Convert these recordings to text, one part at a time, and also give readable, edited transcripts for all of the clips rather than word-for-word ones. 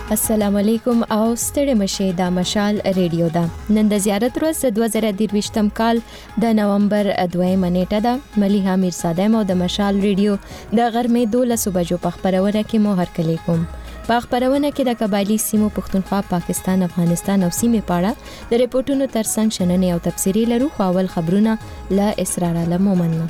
السلام علیکم او ستړي مشه د مشال ریډیو دا نن د زیارت ورځ 2023م کال د نومبر 2 نیټه ده مليحه میرزاده مو د مشال ریډیو د غرمې 12 بجو په خبرونه کې مو هرکلی کوم په خبرونه کې د قبایلی سیمو پښتونخوا پاکستان افغانستان او سیمې پاړه د ریپورتونو ترڅنګ شننې او تفسیری لرو خو اول خبرونه لا اسرار علمومن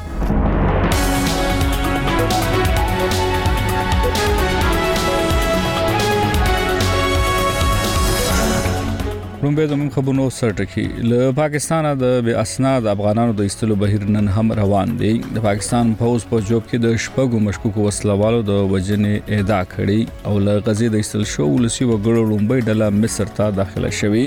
رومبه زموږ خبرونو سرټکی له پاکستان د بے اسناد افغانانو د ایستلو بهیر نن هم روان دی د پاکستان پوز په جوب کې د شپږو مشکوکو وسلوالو د وجنې اعدام کړي او له غزې د ایستل شو ولسی وګړو رومبه ډله مصر ته داخله شوی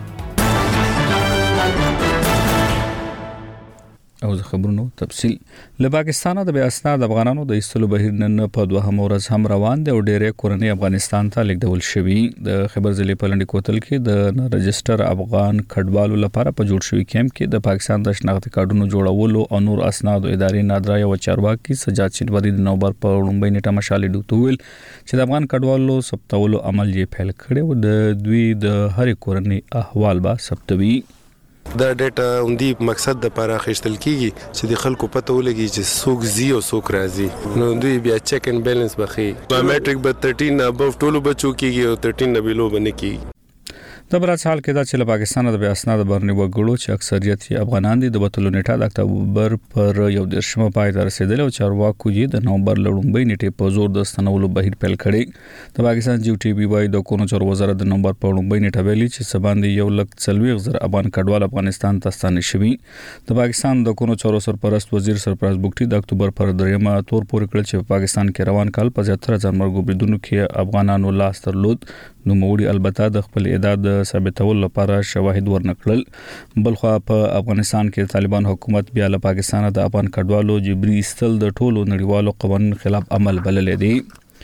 او خبرونو تفصیل له پاکستان د بے اسناد افغانانو د ایستلو بهیر نن په دوه ورځ هم روان دی او ډېرې کورنۍ افغانستان ته لیږدول شوی د خبر ځلې په لنډی کوتل کې د رجستر افغان کډوالو لپاره په جوړ شوی کیمپ کې د پاکستان د شناخت کارډونو جوړولو او نور اسناد ادارې نادرای او چارواکي سجاد شینواری د نومبر په لومړۍ نیټه مشالې ډوتول چې د افغان کډوالو ثبتولو عمل یې پیل کړی او د دوی د هر کورنۍ احوال به ثبتوي دا ډیټا اوندی مقصد د لپاره خښتل کیږي چې د خلکو پته ولګي چې څوک زی او څوک راځي نو دوی بیا چیک ان بیلانس بخي بایومټریک به 13 ابو ټولو بچو کیږي او 13 بلو باندې کیږي د برات حال کې دا چې له پاکستان د بیا اسناد برني وګړو چې اکثریت یې افغانان دي د بتلو نیټه د اکتوبر پر یو درشمه پای ته رسیدل او چارواکو یې د نومبر لړومبۍ نیټه په زور د ستنولو بهیر پیل کړي د پاکستان جی ټي بي وايي د کونو چور وزارت د نومبر په لړومبۍ نیټه ویلي چې سباندې 140,000 افغان کډوال افغانستان ته ستانه شوي د پاکستان د کونو چور سرپرست وزیر سرپرست بوکټي د اکتوبر پر دریمه تور پورې کړ چې په پاکستان کې روان کال په 7,000 مرګ بریدونکو کې افغانانو لاس ترلود نو موړي البته د خپل اعداد ثابتول لپاره شواهد ورنکړل بلخو په افغانستان کې طالبان حکومت بیا له پاکستان د افغان کډوالو جبري استل د ټولو نړیوالو قوانینو خلاف عمل بللی دی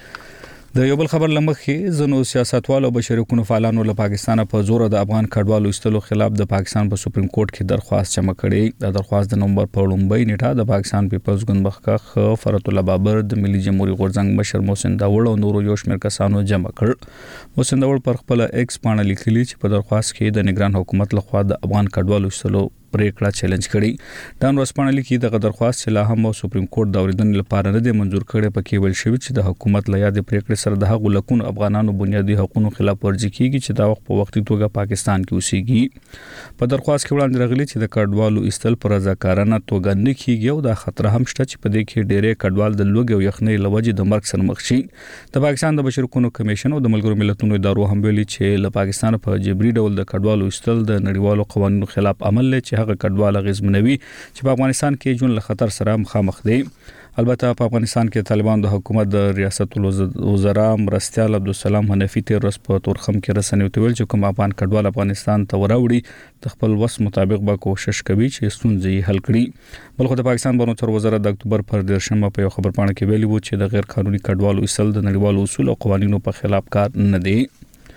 د یو بل خبر لمخې زنو سیاستوالو او بشري حقوقو فعالانو له پاکستان په زور د افغان کډوالو استلو خلاف د پاکستان په سپریم کورټ کې درخواست جمع کړي د درخواست د نومبر په لومړۍ نیټه د پاکستان پیپلز ګوند مخکخ فرت الله بابر د ملي جمهوریت غورځنګ مشر محسن داوړ او نورو یو شمېر کسانو جمع کړ محسن داوړ پر خپل ایکس باندې لیکلي چې په درخواست کې د نگران حکومت لخوا د افغان کډوالو استلو پریکړه چیلنج کړي ډان ورسپانلی کې د درخواست چې لا هم سپریم کورټ د اوریدنې لپاره نه دی منزور کړي پکې ویل شوی چې د حکومت له یادې پریکړې سره د هغو لکونو افغانانو بنیادي حقوقو خلاف ورزي کیږي چې دا وخت په وختي توګه پاکستان کې اوسېږي په درخواست کې وړاندې راغلي چې د کډوالو استل پر رضاکارانه توګه نه کیږي او د خطر هم شته چې په دې کې ډېرې کډوال د لوګي او یخنۍ لوجې د مرګ سره مخ شي د پاکستان د بشري حقوقو کمیشن او د ملګرو ملتونو ادارو هم ویلي چې له پاکستان په جبري ډول د کډوالو استل د نړیوالو قوانینو خلاف عمل لري چې هغه کډوال منوي چې په افغانستان کې جون له خطر سره مخامخ دي البته په افغانستان کې طالبان د حکومت د ریاست الوزرا مرستیال عبدالسلام حنفي تیر ورځ په تورخم کې رسنیو ته ویل چې کوم افغان کډوال افغانستان ته وراوړي د خپل وس مطابق به کوشش کوي چې ستونزې حل کړي بلخو د پاکستان بهرنیو وزارت د اکتوبر پر 13 په یو خبر پاڼه کې ویلي وو چې د غیر قانوني کډوالو ایستل د نړیوالو اصول او قوانینو په خلاف کار نه دی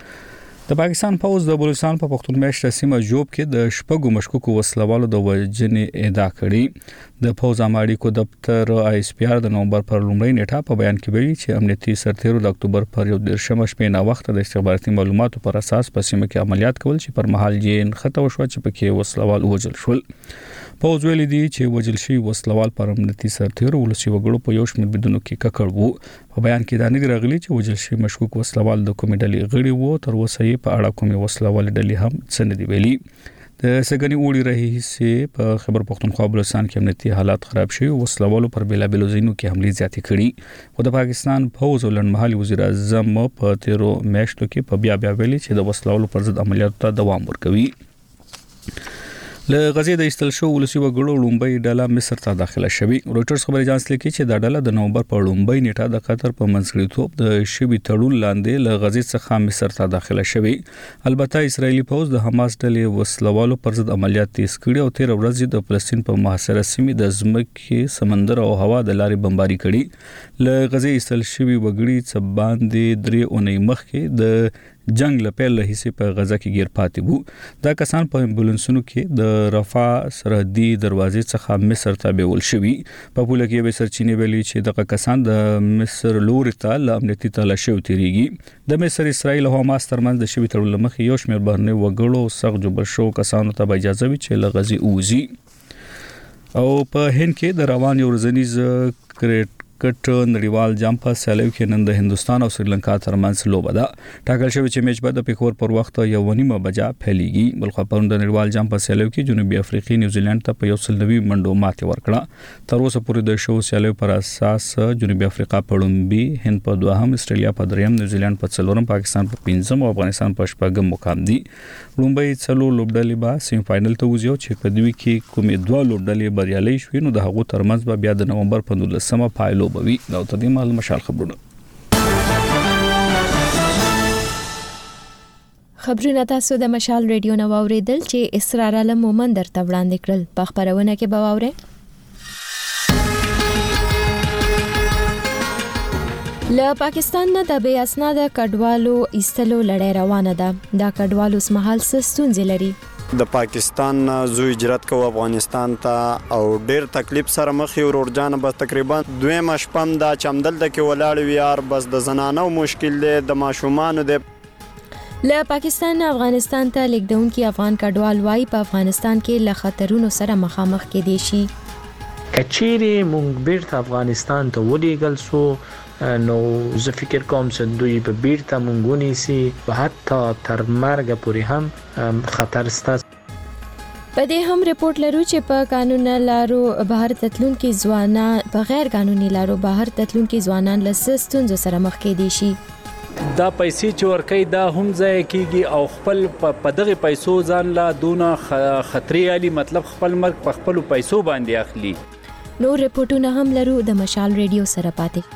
د پاکستان پوز د بلوچستان په پښتون میشته سیمه جوب کې د شپږو مشکوکو وسلوالو د وجنې اعدام کړي د پوز اماړي دفتر آی اس پی آر د نومبر پر لومړۍ نیټه په بیان کې ویلي چې امنیتي سرتیرو د اکتوبر پر یو درشمه شپې نه وخت د استخباراتي معلوماتو پر اساس په سیمه کې عملیات کول چې پر مهال یې خطر وشو چې پکې وسلوال وژل شول پوز ویلي دي چې وژل شوی وسلوال پر امنیتي سرتیرو ولسی وګړو په یو شمېر بدونو کې ککړ وو په بیان کې دا نه راغلي چې وژل شوی مشکوک وسلوال د کومې ډلې غړي وو تر اوسه یې په اړه کومې وسلوال ډلې هم څه نه دی ویلي د سګنی وړي رئیس په خبر پښتونخوا بلوچستان کې امنیتي حالات خراب شوي وسلوالو پر بیلابیلو ځایونو کې حملې زیاتې کړي خو د پاکستان فوز ولنمحلي وزیر اعظم په 13 میاشتو کې په بیا ویلي چې د وسلوالو پر ضد عملیاتو ته دوام ورکوي له غزې د ایستل شو ولسی وګړو لومبۍ ډله مصر ته داخله شوی رويټرز خبري اژانس لیکي چې دا ډله د نومبر په لومبۍ نیټه د قطر په منځګړیتوب د شوی تړون لاندې له غزې څخه مصر ته داخله شوی البته اسرایلی پوز د حماس ډلې وسلوالو پر ضد عملیات تیز کړي او 13 ورځې د فلسطین په محاصره سیمې د ځمکې سمندر او هوا د لارې بمباري کړي له غزې ایستل شوی وګړي څه باندې 3 اونۍ مخکې د جنگ لپاره له حصے په غزا کې گیر پاتې وو. دا کسان په امبولانسونو کې د رفح سرحدي دروازې څخه مصر ته بیول شوي. په پوله کې به سرچینې ویلي چې دغه کسان د مصر لوري ته له امنیتي تلاشي تیریږي. د مصر اسرائیل او حماس ترمنځ د شوي تړون مخې یو شمېر بهرني وګړو سخت جبر شو کسانو ته اجازه وی چې له غزي اوزي. او په هند کې د روان یو ورځنیز کرکټ نړیوال جام په سیالیو کې نن د هندستان او سریلانکا ترمنځ لوبه ده. ټاکل شوی چې میچ به د پیښور پر وخت 1:30 بجې پیلېږي. بلخو په د نړیوال جام په سیالیو کې جنوبي افریقا نیوزیلند ته په 190 منډو ماتې ورکړه. تر اوسه پورې د شو سیالیو پر اساس جنوبي افریقا په لومبي، هند په دوهم، استرالیا په دریم، نیوزیلند په څلورم، پاکستان په پنځم او افغانستان په شپږم مقام دي. لومبي څلور لوبډلې به سیمه فائنل ته وځي چې په دوی کې کومې دوه لوبډلې بریالي شوي نو د هغو ترمنځ به بیا د نومبر په 19مه پایلو بوي. دا تدې مال مشال خبرونه تاسو د مشال ریډیو نو اوریدل چې اسرار علم مومن درته وړاندې کړل. په خبرونه کې به واورئ له پاکستان نه د بې اسناده کډوالو ایستلو لړۍ روانه ده. دا کډوالو سمحال ستونزې لري. د پاکستان زو هجرت کو افغانستان ته او ډیر تکلیف سره مخ یو ورجان بس تقریبا 2 مشپم دا چمدل د کې ولاړ ویار بس د زنانو مشکل دی د ماشومان دی. له پاکستان افغانستان ته لیکدون کې افغان کډوال وای په افغانستان کې له خطرونو سره مخامخ کې دي شي. کچيري مونږ بیرته افغانستان ته ولېګل سو نو زه فکر کوم چې دوی به بیرته مونږونی سي حتی تر مرګ پورې هم خطر سته. په دې هم ریپورت لرو چې په قانون لارو بهر تتلونکو ځوانان په غیر قانوني لارو بهر تتلونکو ځوانان له ستونزو سره مخ کې دي شي. دا پیسې چې ورکې دا هم ځای کېږي او خپل په دغه پیسو ځان لا دونه خطرې علي مطلب خپل مرګ په خپل پیسو باندې اخلي. نو ریپورتونه هم لرو د مشال ریډیو سره پاتې.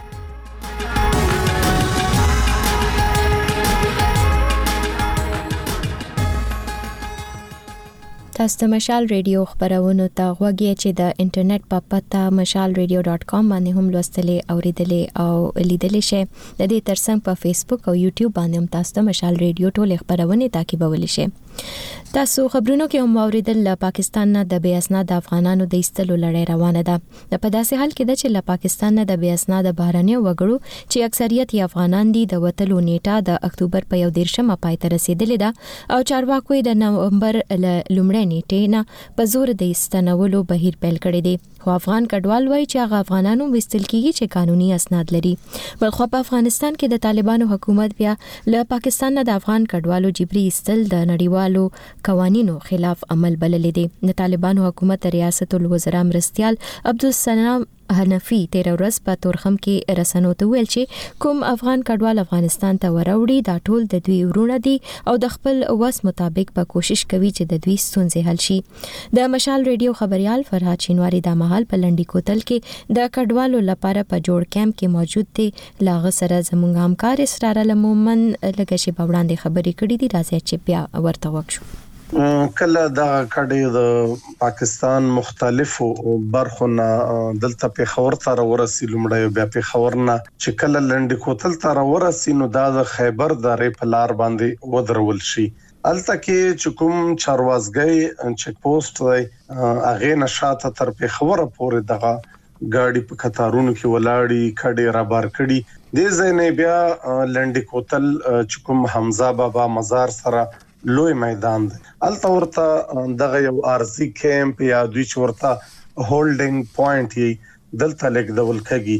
تاسو د مشال ریډیو خبرونه ته غوږی چې د انټرنیټ په پته mashalradio.com باندې هم لوستلې اوریدلې او لیدلې شئ. د دې ترڅنګ په فیسبوک او یوټیوب باندې هم تاسو د مشال ریډیو ټول خبرونه تعقیبولی شئ. تاسو خبرونو کې هم اوریدل له پاکستان نه د بې اسناد افغانانو د ایستلو لړۍ روانه ده. د په داسې حال کې ده چې له پاکستان نه د بې اسناد بهرني وګړو چې اکثریت یې افغانان دي د وتلو نیټه د اکتوبر په 1 پای ته رسیدلې ده او چارواکو د نومبر لومړۍ نیټه نه په زور د استنولو بهیر پیل کړی دی. خو افغان کډوال وایي چې هغه افغانانو وستل کیږي چې قانوني اسناد لري. بلخو په افغانستان کې د طالبانو حکومت بیا له پاکستان نه د افغان کډوالو جبري ایستل د نړیوالو قوانینو خلاف عمل بللی دی. د طالبانو حکومت ریاست الوزرا مرستیال عبدالسلام حنفی 13 ورځ په تورخم کې رسنو ته ویل چې کوم افغان کډوال افغانستان ته وروړي دا ټول د دوی ورونه دي او د خپل وس مطابق په کوشش کوي چې د دوی ستونزې حل شي. د مشال ریډیو خبريال فرهاد شینواری د مهال په لنډی کوتل کې د کډوالو لپاره په جوړ کیمپ کې موجود دي. لاغه سره زموږ همکار اسرار علمومن لږه شی په وړاندې خبرې کړې دي. راځي چې بیا ورته وکړو. کله دا کډې د پاکستان مختلفو برخونه دلته په خبر تر ورسې لمړی بیا په خبر نه چې کله لنډ کوتل تر ورسې نو دا د خیبر درې په لار باندې ودرول شي. الته کې چې کوم چاروازګي چک پوسټ دی اغه نشاته تر په خبره پورې دغه ګاډي په قطارونو کې ولاړی کډې را بار کړي. د زینې بیا لنډ کوتل چې کوم حمزه بابا مزار سره لوی میدان دی. الته ورته دغه یو ارزي کیمپ یا دوی چورته هولډینګ پوینټ یې دلته لیک دول کږي.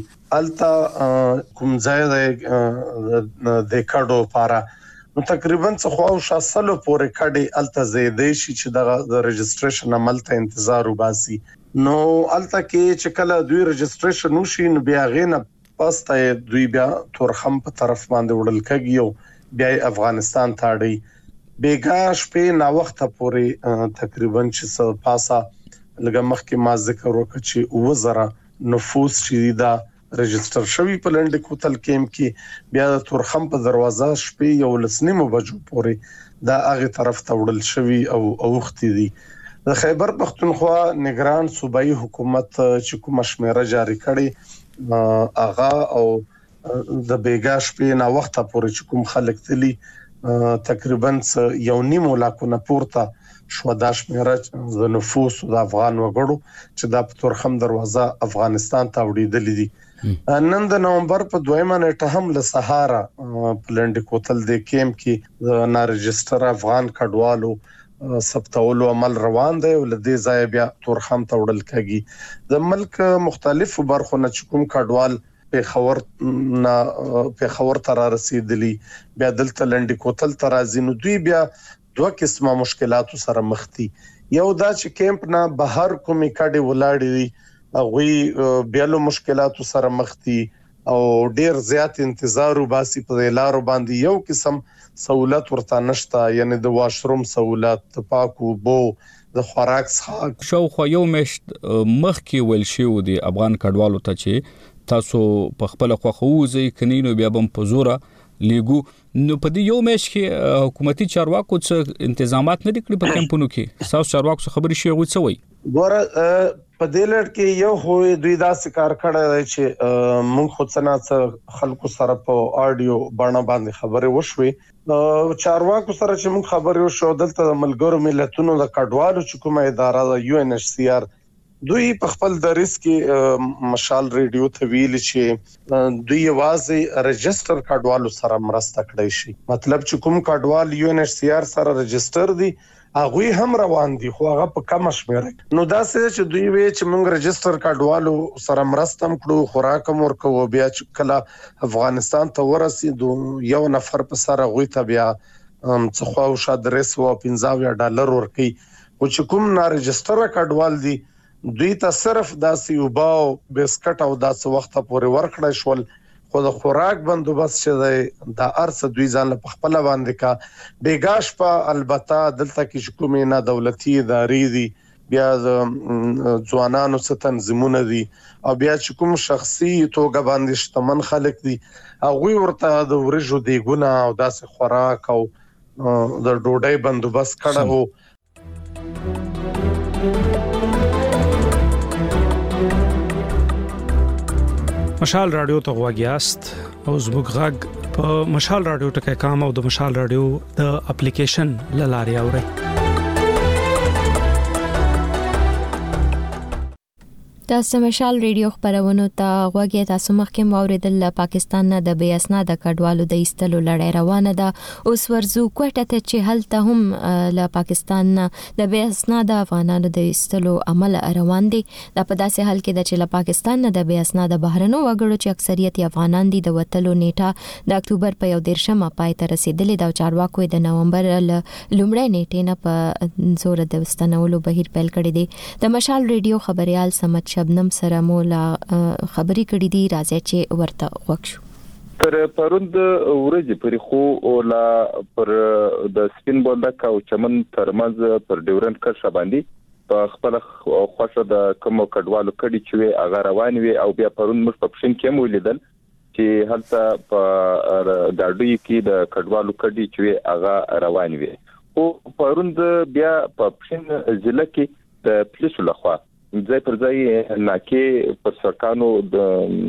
الته کوم ځای د کډو لپاره نو تقریبا څه خو شاسلو پورې کډي الته زیدې شي چې د ريجستریشن عمل ته انتظار وباسي. نو الته کې چې کله دوی ريجستریشن وشي نو بیا غینه پاسته دوی بیا تورخم په طرف باندې وړل کږي او بیا افغانستان ته اړي. بیګا شپې نا وخت پورې تقریبا چې پاسا لږه مخکې ما ذکر وکړ چې وزره نفوس چې دا ريجستر شوی په لنډ کوتل کیمپ کې بیا د تورخم په دروازه شپې یو لسنیمو بجو پورې دا هغه طرف ته وړل شوی او اوختي دي. د خیبر پختونخوا نگران صوبایي حکومت چې کوم شمیره جاری کړي اغا او د بیګا شپې نا وخت پورې چې کوم خلک تلی تقریبا 1.5 لاکونه پورته شو د شمیره د نفوس د افغان وګړو چې د تورخم دروازه افغانستان ته وړيدل دي. نن د نومبر په 2 نیټه هم له سهارا پلنډ کوتل د کیمپ کې د نارجستر افغان کډوالو ثبتولو عمل روان دی او لدې ځای بیا تورخم ته وړل کېږي. د ملک مختلفو برخو نه کوم کډوال په خبر تر رسیدلی بیا دلته لنډی کوتل تر ازینو دوی بیا دوه قسمه مشکلات سره مخ دي. یو دا چې کیمپ نه بهر کومې کډي ولاړې دي هغه بیا له مشکلات سره مخ دي او ډیر زیات انتظار وباسي په لارو باندې یو قسم سہولت ورته نشته یعنی د واشروم سہولت د پاکو بو د خوراک څخه شو خو یو مشت مخ کې ول شي و دي افغان کډوالو ته چې تاسو په خپل خوخوځي کنينو بیا بم په زوره لیګو نو په دې یو مش کې حکومتي چارواکو څخه تنظیمات نه کړی په کمپونو کې تاسو چارواکو څخه خبري شي غوڅوي ګوره په دې لړ کې یو خو دوی داسې کار کړی چې مونږ خو څنګه خلکو سره په آډیو باندې خبرې وشوي چارواکو سره چې مونږ خبرې وشو دلته د ملګرو ملتونو د کډوالو چې کومه اداره د UNHCR دوی په خپل درس کې مشال ریډیو ته ویل چې دوی واځي رجستر کډوالو سره مرسته کړی شي مطلب چې کوم کډوال UNHCR سره رجستر دي هغه هم روان دي خو هغه په کم شمیر نو دا چې دوی وی چې موږ رجستر کډوالو سره مرستم کړو خوراک مور کو بیا چې کله افغانستان ته ورسېدو یو نفر په سره غوي ته بیا څه خو شاد رس او $50 ورکي او چې کوم نه رجستر کډوال دي دوی ته صرف داسې وباو بسکټ او داسې وخت پورې ورکړی شول خو د خوراک بندوبست چې د ارس دوی ځان په خپل باندې کا بیګاش په البته دلته کې کومې نه دولتي ادارې دي بیا ځوانانو څخه تنظیمونه دي او بیا چې کوم شخصي توګه باندې شتمن خلک دي هغه ورته د ورجو دی ګونه او داسې خوراک او د ډوډۍ بندوبست کړو. مشال رادیو ته غواګیاست او زموږ غږ په مشال رادیو ټکي کام او د مشال رادیو د اپلیکیشن لاري اوري. تاسو مشال ریډیو خبرونه ته غوږی تاسو مخکې موریدل پاکستان نه د بې اسناد کډوالو د ایستلو لړۍ روانه ده اوس ورزو کوټه ته چې هلته هم له پاکستان نه د بې اسناد افغانانو د ایستلو عمل روان دي د په داسې حال کې د چې له پاکستان نه د بې اسناد بهرنو وګړو چې اکثریت افغانان دي د وټلو نیټه د اکتوبر په 1 پای ته رسیدلې د چارواکو د نومبر لومړۍ نیټې نه په زور د وستنولو بهیر پیل کړی دی. د مشال ریډیو خبريال سمت شبنم سره مولا خبري کړې دي راځي چې ورته وښو پر پروند ورځ پر خو لا پر د سپین بولدک او چمن ترمنځ پر ډیورنت کرښه باندې په خپل خوښه د کوم کډوالو کډي چې هغه روان وي او بیا پروند مخ په پښین کې مولیدل چې هلته په داډوي کې د کډوالو کډي چې هغه روان وي او پروند بیا په پښین ضلع کې د پولیسو لخوا ځای پر ځای ناکې پر سرکانو د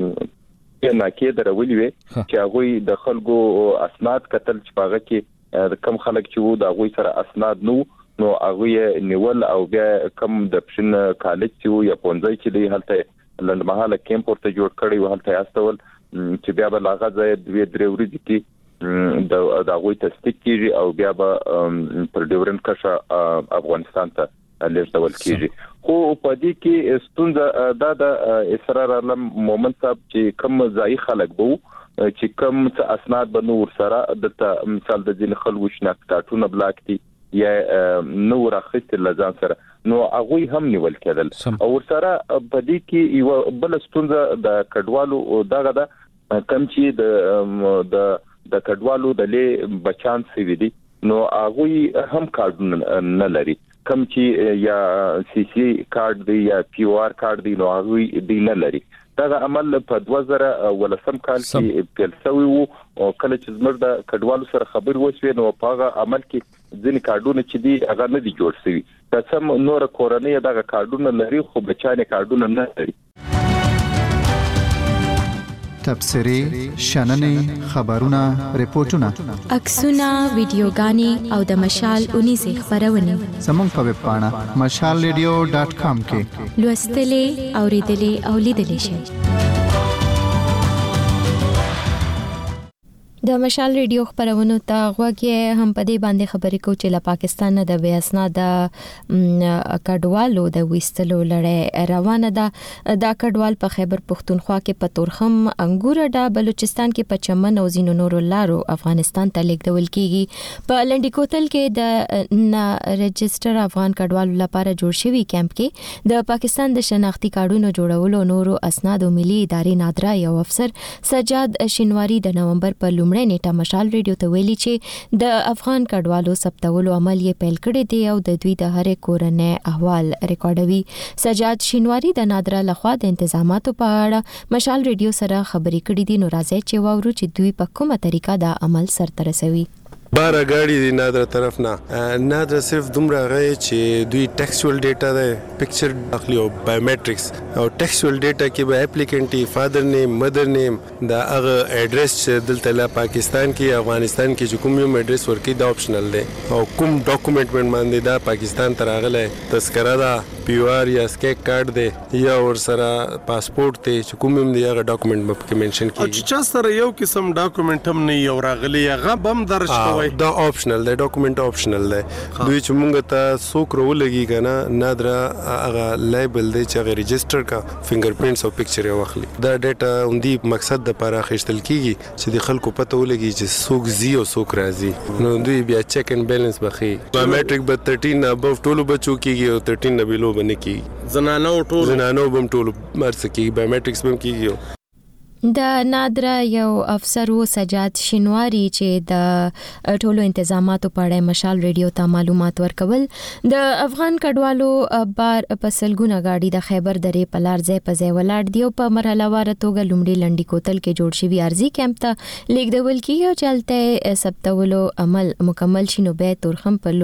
ناکې درولې وي چې هغه د خلکو اسناد کتل چې هغه کې کم خلک چې وو د هغه سره اسناد نو هغه نیول او بیا کم د پښین کالج چې یا پونځي چې دی هلته لندمحاله کیمپ ورته جوړ کړی و هلته استول چې بیا به لاغه ځای دوی درې ورځې کې د هغه تصدیق کیږي او بیا به پر ډیورنت کرښه افغانستان ته لېږدول کیږي. خو په دې کې ستونزه د اسرار علم مومن صاحب چې کم ځای خلک وو چې کم اسناد بنور سره د مثال د ځین خلکو شناختونه بلاک دي یا نو راخست لزان سره نو هغه هم نیول کېدل او سره په دې کې یو بل ستونزه د کډوالو دغه د کم چې د کډوالو د لې بچان سوي دي نو هغه هم کارډ نه لري کم چې یا CC کارت دی یا QR کارت دی نو هغه دی نه لري دا عمل په 2010 کال کې پیل شوی وو او کله چې زموږ د کډوالو سره خبر وشوي نو په هغه عمل کې ځینې کارډونه چې دی هغه نه دي جوړ شوی دا سم نور کورنۍ دغه کارډونه لري خو بچانه کارډونه نه لري. تبصرې شننې خبرونه ریپورتونه عکسونه ویډیوګانې او د مشال 19 خبرونه زموږ په ویب پاڼه mashalradio.com کې لوستلې اوریدلې او لیدلې شئ. د مشال ریډیو خبرونو ته غوږی هم په دې باندې خبرې کو چې له پاکستان نه د بې اسناد کډوالو د وستلو لړۍ روانه ده. دا کډوال په خیبر پختونخوا کې په تورخم انګورډا بلوچستان کې په چمن او زینو نورو لارو افغانستان ته لیږدول کیږي. په لنډی کوتل کې د رجستر افغان کډوالو لپاره جوړ شوی کیمپ کې د پاکستان د شناختی کارډونو جوړولو نورو اسناد او ملي ادارې نادرا یو افسر سجاد شینواری د نومبر په نیټه مشال ریډیو ته ویلي چې د افغان کډوالو ثبتولو عمل یې پیل کړی دی او د دوی د هرې کورنۍ احوال ریکارډوي. سجاد شینواری د نادرا لخوا د انتظاماتو په اړه مشال ریډیو سره خبرې کړې دي. نو راځي چې واورو چې دوی په کومه طریقه دا عمل سرته رسوي. بارا گاڑی دی نادر طرف نه نادر صرف دومره غي چې دوی ټیکسچوال ډیټا ده پکچر اخلي او بایومټریکس او ټیکسچوال ډیټا کې به اپلیکانټي فادر نیم مدر نیم دا هغه ایڈریس چې دلته لا پاکستان کې افغانستان کې چې کوم یو ایڈریس ورکی دا آپشنل دی او کوم ډاکومېنټ باندې دا پاکستان ته راغله تذکرہ دا پیو آر یا سکیک کارت دی یا ور سره پاسپورت دی چې کوم هم دی هغه ډاکومېنټ په کې منشن کیږي. چې سره یو قسم ډاکومېنټ هم نه یو راغلی هغه بم درج کوي دا آپشنل دی ډاکومېنټ آپشنل دی. دوی چې مونږ ته څوک راولګي کنه نادرا هغه لیبل دی چې هغه ريجستر کا فنگر پرینټس او پکچر یې واخلي. دا ډیټا اوندی مقصد د لپاره اخیستل کیږي چې د خلکو پته ولګي چې څوک زی او څوک راځي. نو دوی بیا چیک ان بیلانس بخي بایومټریک به 13 ابو ټولو بچو کیږي او 13 نه بیلو باندې کیږي. زنانو بم ټولو مرسته کیږي بایومټریکس بم کیږي. د نادرا یو افسر و سجاد شینواری چې د ټولو انتظاماتو په اړه مشال ریډیو ته معلومات ورکول. د افغان کډوالو بار په سلګونه گاډي د خیبر درې په لار ځای په ځای ولاړ دی او په مرحله وار توګه لومړی لنډی کوتل کې جوړ شوی ارزي کیمپ ته لیږدول کیږي او چلته ثبتولو عمل مکمل شي نو به تورخم په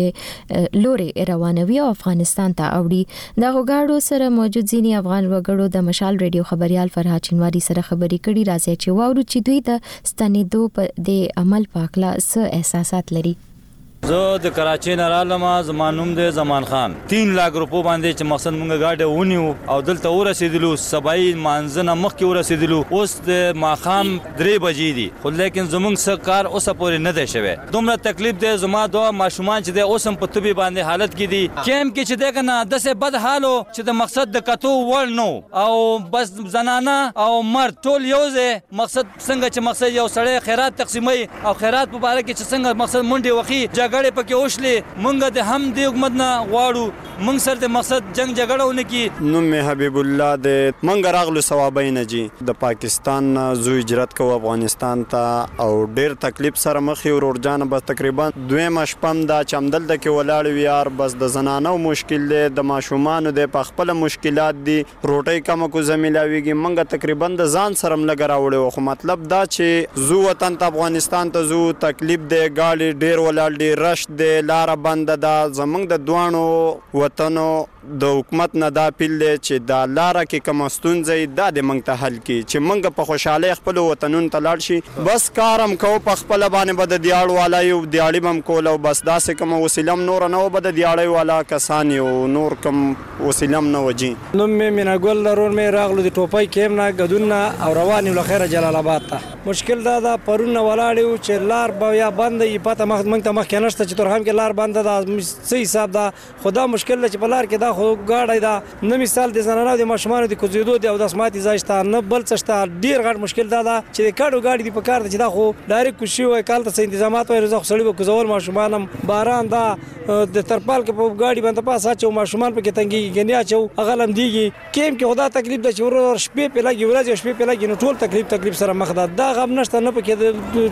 لوري روانوي او افغانستان ته اوړي. د غاړو سره موجود ځینی افغان وګړو د مشال ریډیو خبريال فرهاد شینواری سره خبرې کړي. راځي چې واورو چې دوی د ستنېدو په د عمل پاکلا څه احساسات لري. زه د کراچۍ نه رالم. زما نوم دی زمان خان. 3 لک روپو باندې چې مقصد مونږ گاډي ونیو او دلته ورسېدلو سبای مانځنه مخکې ورسېدلو اوس د ماخام 3 بجې دي خو لیکن زمونږ سرکار اوسه پورې نه دی شوی. دومره تکلیف دی زما دوه ماشومان چې د اوسم په طبي باندې حالت کې دي کیمپ کې چې دی کنه دسه بد حالو چې د مقصد د کتو ور نو او بس زنانه او مرد ټول یوځه مقصد څنګه چې مقصد یو سړی خیرات تقسیمي او خیرات په اړه کې چې څنګه مقصد منډي وخی جګړه پکې اوښلې مونږ د هم د حکومت نه غواړو مونږ سره د مقصد جنگ جګړه ونه کی. نوم می حبیب الله د مونږ راغلو ثوابین جی د پاکستان زو هجرت کو افغانستان ته او ډیر تکلیف سره مخ یو ورجان بس تقریبا 2 مشپم دا چمدل د کې ولاړ ویار بس د زنانو مشکل دی د ماشومان د پخپل مشکلات دي روټي کم کو زمیلاویږي مونږ تقریبا د ځان سره ملګر راوړو خو مطلب دا چې زو وطن ته افغانستان ته زو تکلیف دی گاډي ډیر ولاړ دی رش دی لار بند ده زمنګ د دوانو وطنو د حکومت نه دا پیل دی چې دا لار کې کمستون زی دا د منګ ته حل کی چې منګ په خوشاله خپل وطنون ته لاړ شي بس کارم کو په خپل باندې بد دیاړ والا یو دیاړي بم کول او بس داسې کوم وسیلم نور نه بد دیاړي والا کسان یو نور کوم وسیلم نه وجي. نو مې مینا ګل درون مې راغلو د ټوپای کېم نه غدون او رواني لخيره جلال آباد ته مشکل دا پرون ولاړو چې لار بیا بند یې پته منګ ته مخ کې نشته چې تر هم کې لار بند ده صحیح حساب ده خدا مشکل چې په لار کې دا خو گاډی دا نه مثال د زنانو د ماشومان د کوزیدو د او د اسماتي ځایشته نه بل څه ډیر غټ مشکل دا چې د کاډو گاډي دی په کار چې دا خو ډایرک کوشي وای کال ته تنظیمات وای رزق سړی به کوزول ماشومانم باران دا د ترپال کې په گاډي باندې پاسه چې ماشومان په کې تنګي غنیا چې اغلم دیږي کیم کې خدا تکلیف د چور شپې په لګي ورځ شپې په لګي نو ټول تکلیف سره مخ دا غم نشته نه په کې د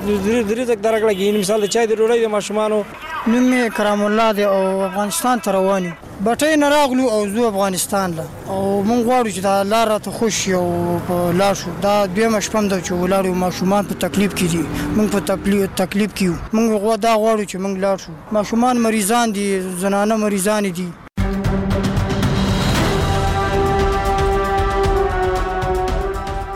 رزق درکړي مثال د چای د ډوړې د ماشومانو نوم کرام الله دی او افغانستان ته رواني بټې نه راغلو او زو افغانستان له او مونږ غواړو چې دا لار ته خوش یو په لاشو دا دویم شپم د چولارو ماشومان په تکلیف کې دي مونږ په تکلیف کې مونږ غواړو چې مونږ لاړ شو ماشومان مریضان دي زنانه مریضان دي.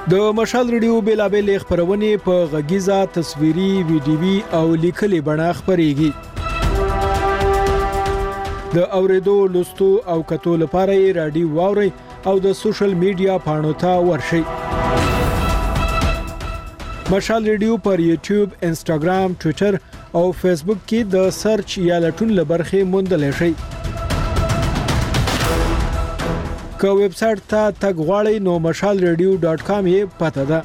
د مشال ریډیو بیلابل خبرونه په غږیزه تصویري ویډیوي او لیکلي بڼه خبريږي د اوریدو لوستو او کتو لپاره یې رادیو واوري او د سوشل میډیا پاڼو ته ورشئ مشال ریډیو پر یوټیوب انسټاګرام ټوئیټر او فیسبوک کې د سرچ یا لټون لبرخه موندل شي که ویب سټ ته تګ غواړئ نو mashalradio.com یې پته ده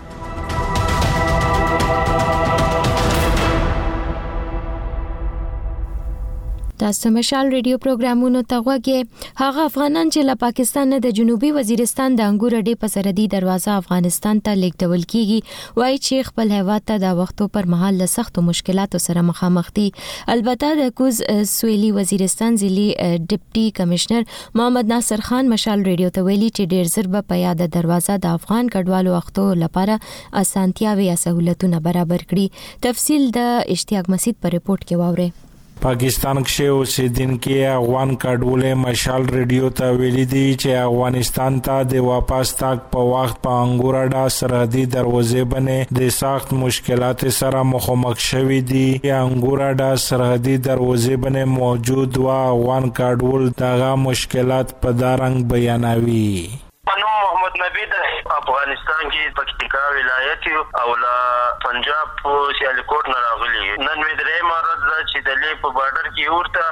تاسو مشال ریډیو پروګرامونو ته غوږی هغه افغانان چې له پاکستان نه د جنوبي وزیرستان د انګور اډې په سرحدي دروازه افغانستان ته لیږدول کیږي وایي چې خپل هیواد ته د وختو پر مهال له سختو مشکلاتو سره مخامخ دي البته د کوز سویلي وزیرستان ضلعي ډیپټي کمشنر محمد ناصر خان مشال ریډیو ته ویلي چې ډیر زر به په یاد دروازه د افغان کډوالو وختو لپاره اسانتیاوي یا سہولتونه برابر کړي تفصیل د اشتیاق مسعود په ریپورت کې واوري پاکستان کې اوسیدونکو افغان کډوالو مشال ریډیو ته ویلي دي چې افغانستان ته د واپس تاک په وخت په انګورډا سرحدي دروازې باندې د سخت مشکلات سره مخامخ شوي دي انګورډا سرحدي دروازې باندې موجود و افغان کډوال دغه مشکلات په دارنګ بیانوي محمد نبی د افغانستان کې پکتیکا ولایت او لا پنجاب په سیالکوټ نه راغلی نن مې درې مراد چې د لې په بارډر کې ورته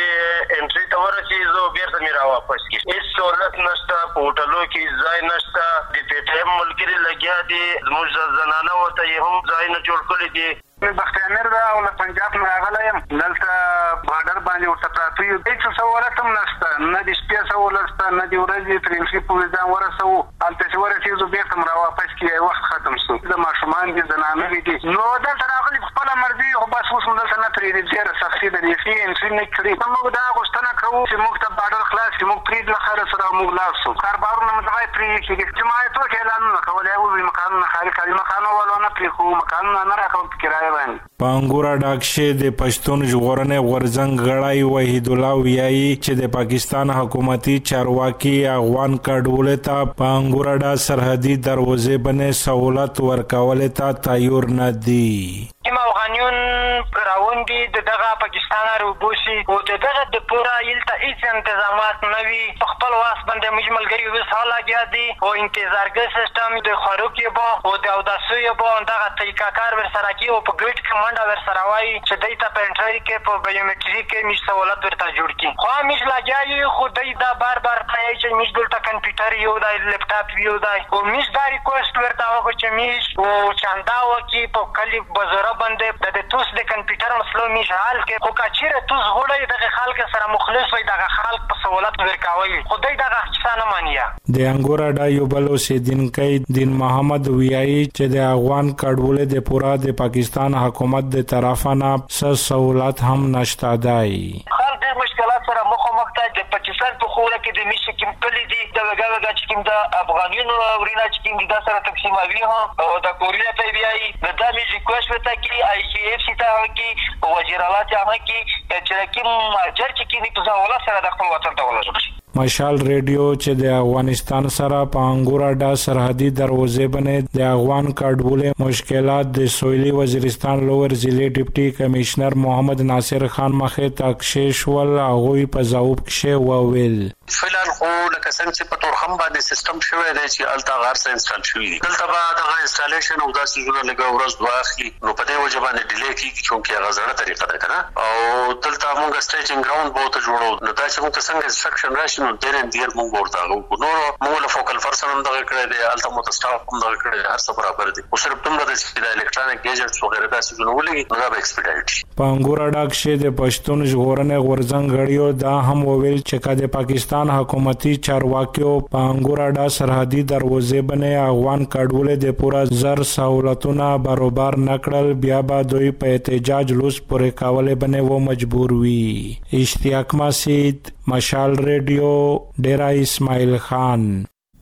چې انټری ته ورسې زه بیرته مې را واپس کی هیڅ سہولت نشته په هوټلو کې ځای نشته د پیټم ملګری لګیا دي زموږ زنانه وته هم ځای نه جوړ کړی دي بختیانر دا او پنجاب نه راغلی دلته بارډر باندې ورته پراته یو هیڅ سہولت هم نشته نه د شپې سہولت نه د ورځې پرنسپل په ځان ورسو البته چې ورسې زه بیرته را واپس کی وخت ختم شو د ماشومان دي زنانه دي نو دلته راغلی خپل مرضی خو بس اوس دلته نه پرې دي ډېر سختي د دې انټری نه کړی موږ دا غوښتنه کوو چې موږ ته بارډر خلاص کړي موږ پرې د خیر سره موږ لاسو کاربارونه مځای پرې چې جماعتو کې اعلان کولای او مکانونه خارج کړي مکانونه ولونه پرې خو مکانونه نه راکوم کرایه باندې په انګورډا کې د پښتون ژغورنې غورځنګ غړای وحید الله ویایي چې د پاکستان حکومتي چارواکي افغان کډوالو ته په انګورډا سرحدي دروازې باندې سہولت ورکول ته تیار نه دي کوم افغانیون راوندي دغه پاکستان روبوسي او دغه د پورا یلته هیڅ تنظیمات نه وي خپل واس باندې مجملګری وسه لاګیا دي او انتظارګر سیستم د خاروکي بو او د اوداسوی بو دغه طریقاکار ور سره کی او په ګریډ کمانډ ور سره وای چې دایته پنټری کې په بایومټریک کې می سہولت ورته جوړ کی خو مش لاګیا خو دای دا بار کوي چې مش دلته کمپیوټر یو دای لپټاپ یو دای او مش دا ریکوست ورته وکړ چې مش او چاندا وکي په کلی بازار باندې د توس د کمپیوټر مسلو مش حال کې خو کچیره توس غوړې دغه خلک سره مخلص وي دغه خلک په سہولت ورکاوي خدای دغه څه مانیا د انګورډا یو بل اوسیدونکو دین محمد ویایي چې د افغان کډوالو د پورا د پاکستان حکومت د طرفانه سہولت هم نشته دی خلک د مشکلات سره مخامخ دي د پاکستان په خوله کې د میشي کوم کلی دي د وګړو چې کوم د افغانانو ورینه چې کوم د سره تقسیموي او د کوریا ته بیاي د دامي ریکوست وته کې آی سی اف سی ته کې وزیر اعلی ته کې چې کوم اجر چې کې په ځاوله سره د خپل وطن ته ولګي مشال ریډیو چې د افغانستان سره په انګورډا سرحدي دروازې باندې د افغان کډوالو مشکلات د سویلي وزیرستان لوور ضلع ډیپټي کمشنر محمد ناصر خان مخه تکشیش ول هغه په ځواب کې وویل فلال خو لکه څنګه چې په تورخم باندې سیستم شوی دی چې التا غار سره انسټال شوی دی دلته به دغه انسټالیشن او داسې جوړه لګا ورځ دوه اخلي نو په دې وجه باندې ډیلی کیږي چې هغه زړه طریقه ده کنه او دلته موږ سټیجینګ ګراوند بہت جوړو نو دا چې موږ څنګه انسټرکشن راشي نو ډېر موږ ورته نو موږ له فوکل پرسن هم دغه کړی دی التا مو سټاف هم دغه کړی هر څه برابر دي او صرف دومره د الکترونیک گیجټس وغیرہ داسې جوړ ولګي نو دا به ایکسپیډایټ په انګورډا کې د پښتون ژغورنې غورځنګ غړیو دا هم وویل چې کله پاکستان حکومتي چارواکیو په انګورډا سرحدي دروازې باندې افغان کډوالو د پورا زر سہولتونه برابر نکړل بیا به دوی په احتجاج لوس پورې کولې باندې و مجبور وي اشتیاق مسعود مشال ریډیو ډیرا اسماعیل خان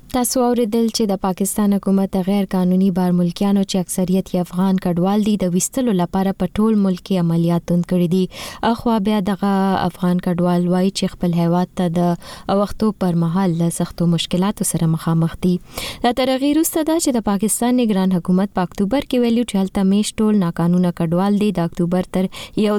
تاسو اوریدل چې د پاکستان حکومت غیر قانوني بار ملکیانو چې اکثریت یې افغان کډوال دي د وستلو لپاره په ټول ملک کې عملیات تند کړي دي. اخوا بیا دغه افغان کډوال وایي چې خپل هیواد ته د وختو پر مهال له سختو مشکلاتو سره مخامخ دي. دا ترغیر وروسته دا چې د پاکستان نگران حکومت په اکتوبر کې ویلي چې هلته میش ټول ناقانونه کډوال دي د اکتوبر تر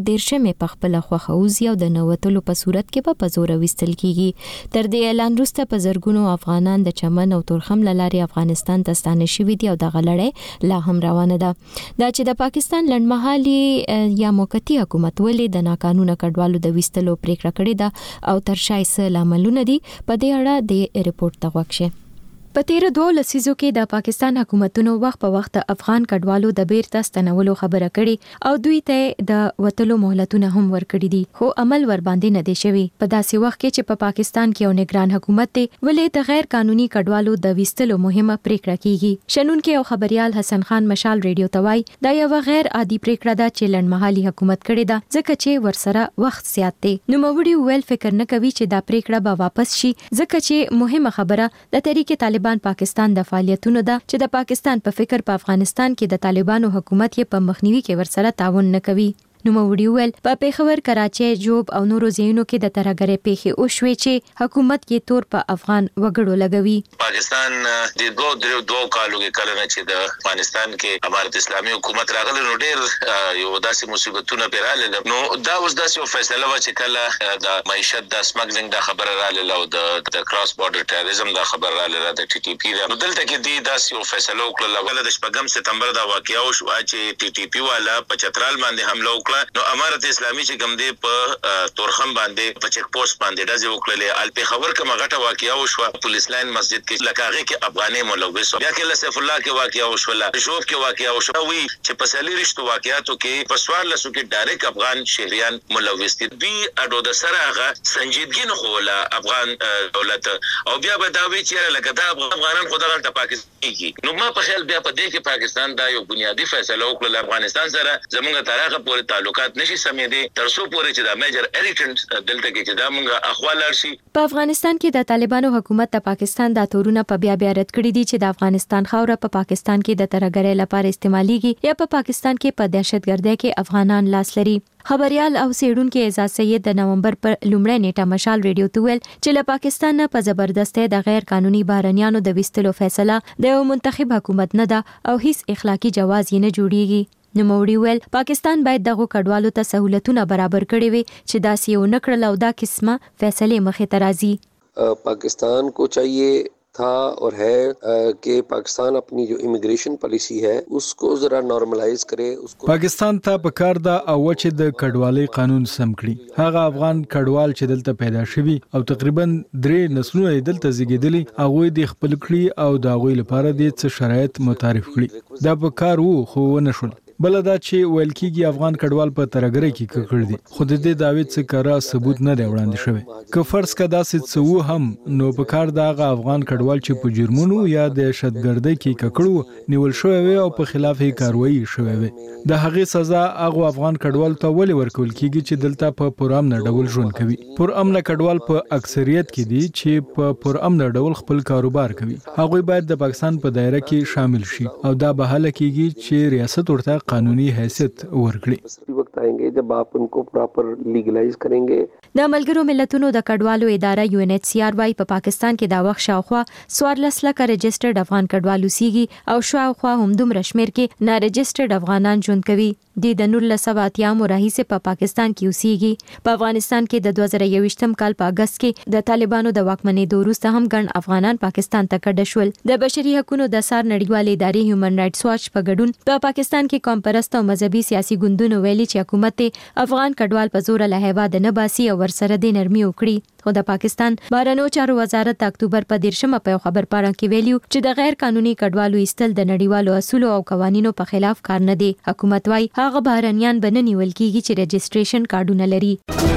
1 په خپل خوخوزي او د نوتلو په صورت کې په زور وستل کیږي. تر دې اعلان وروسته په زرګونو افغانان د چمن او تورخم لاري افغانستان ته ستانه شوي دي او د غلړې لا هم روانه ده. دا چې د پاکستان لنډمهالي یا موقتی حکومت ولې د ناقانونه کډوالو د وستلو پریکړه کړې ده او تر شای څه لاملونه دي په دې اړه د ریپورت تغوښه. په تیر 2 لسیزو کې د پاکستان حکومتونو وخت په وخت افغان کډوالو د بیرته ستنولو خبره کړي او دوی ته د وټلو مهلتونه هم ورکړي دي خو عمل ور باندې نه دی شوی. په داسې وخت کې چې په پاکستان کې یو نگران حکومت دی ولې د غیر قانوني کډوالو د وستلو مهمه پریکړه کیږي. شنونکو او خبريال حسن خان مشال ریډیو توای دا یو غیر عادي پریکړه ده چې لنډمهالي حکومت کړي ده ځکه چې ورسره وخت زیات دی. نو موري ویل فکر نه کوي چې دا پریکړه به واپس شي ځکه چې مهمه خبره د تحریک طالبان پاکستان د فعالیتونو ده چې د پاکستان په فکر په افغانستان کې د طالبانو حکومت یې په مخنیوي کې ورسره تعاون نه کوي. نو موري ویل په پیښور، کراچۍ، جوب او نورو ځایونو کې د ترهګرۍ پیښې او شوي چې حکومت یې تور په افغان وګړو لګوي. پاکستان د 2 کالو کې کله نه چې د افغانستان کې امارت اسلامي حکومت راغله نو ډېر یو داسې مصیبتونه پیراله. نو دا اوس داسې یو فیصله و چې کله د معیشت د سمګلینګ د خبره رااله او د کراس بارډر ټیرریزم د خبره رااله د ټي ټي پی نو دلته کې د داسې یو فیصله وکړه د 8 سپتمبر دا واقعیا او چې ټي ټي پی والا په چترال باندې حمله نو امارت اسلامي چې کوم دی په تورخم باندې په چیک پوسټ باندې دځه وکړلې الپیښور کومه غټه واقعیا وشو پولیس لاین مسجد کې لکهغه کې افغاني ملوث بیا کې لسف الله کې واقعیا وشو شوف کې واقعیا وشو وی چې په سالي رښتو واقعاتو کې په سوال لسو کې ډایرک افغان شهريان ملوث دي اډو د سره هغه سنجیدګي نه خوله افغان دولت او بیا به دا وی چې لکه دا افغانان خدای ته پاکستان کې نو ما په خیال بیا په دې کې پاکستان دا یو بنیادی فیصله وکړه افغانستان سره زموږ تاریخ پورې تعلقات نشي سمېدي تر څو پورې چې دا میجر اریټنټ دلته کې چې دا مونږه اخوال شي. په افغانستان کې د طالبانو حکومت د پاکستان د تورونه په بیا رد کړی دي چې د افغانستان خاوره په پاکستان کې د ترهګرۍ لپاره استعماليږي یا په پاکستان کې په دهشتګردۍ کې افغانان لاس لري. خبريال او سیډونکو اعزاز سید د نومبر پر لومړی نیټه مشال ریډیو ته ویل چې له پاکستان نه په زبردستۍ د غیر قانوني بهرنیانو د وستلو فیصله د یو منتخب حکومت نه ده او هیڅ اخلاقی جواز یې نه جوړیږي. نو موري ویل پاکستان باید دغه کډوالو ته سہولتونه برابر کړي وي چې داسې یو نکړل او دا قسمه فیصله مخې ته راځي. पाकिस्तान को चाहिए था और है कि पाकिस्तान अपनी जो इमिग्रेशन पॉलिसी है उसको जरा नॉर्मलाइज करे उसको पाकिस्तान ته پکار دا او چې د کډوالۍ قانون سم کړي. هغه افغان کډوال چې دلته پیدا شوي او تقریبا 3 نسلونه دلته زیږیدلي هغه د خپل کړي او د هغه لپاره د څه شرایط متعارف کړي. دا پکار وو خو ونشول. بل دا چې ویل کېږي افغان کډوال په ترهګرۍ کې ککړ دي خو د دې دعوی څخه کارا ثبوت نه دی وړاندې شوی. که فرض کدا څه وو هم نو په کار دا افغان کډوال چې په جرمونو یا د دهشتګردۍ کې ککړو نیول شوی او په خلاف یې کاروایی شوی وي د هغه سزا هغه افغان کډوال ته ولې ورکول کیږي چې دلته په پرامن ډول ژوند کوي. پرامن کډوال په اکثریت کې دي چې په پرامن ډول خپل کاروبار کوي. هغه باید د پاکستان په دایره کې شامل شي او دا به حل کیږي چې ریاست ورته قانوني حیثیت ورکړي. وخت آئیں گے جب آپ ان کو پراپر لیگلائز کریں گے. د ملګرو ملتونو د کډوالو اداره UNHCR وايي په پاکستان کې دا وخت شاوخوا 14 لکه رجسټرډ افغان کډوالو سیږي او شاوخوا هم دومره شمیر کې نا رجسټرډ افغانان ژوند کوي. د 1980 راهیسې په پاکستان کې اوسېږي. په افغانستان کې د 2021م کال په اگست کې د طالبانو د واکمنۍ وروسته هم ګڼ افغانان پاکستان ته کډه شول. د بشري حقوقو د سار نړیوالې ادارې هیومن رائټس واچ په ګډون په پاکستان کې قوم پرست او مذهبي سیاسي ګوندونو ویلي چې حکومت افغان کډوال په زور له هیواد نه باسي او ورسره د نرمي وکړي. خو د پاکستان بهرنیو چارو وزارت د اکتوبر په 13 په خبر پاڼه کې ویلي چې د غیر قانوني کډوالو ایستل د نړیوالو اصولو او قوانینو په خلاف کار نه دی. حکومت وايي هغه بهرنیان به نه نیول کیږي چې رجسټریشن کارډونه لري.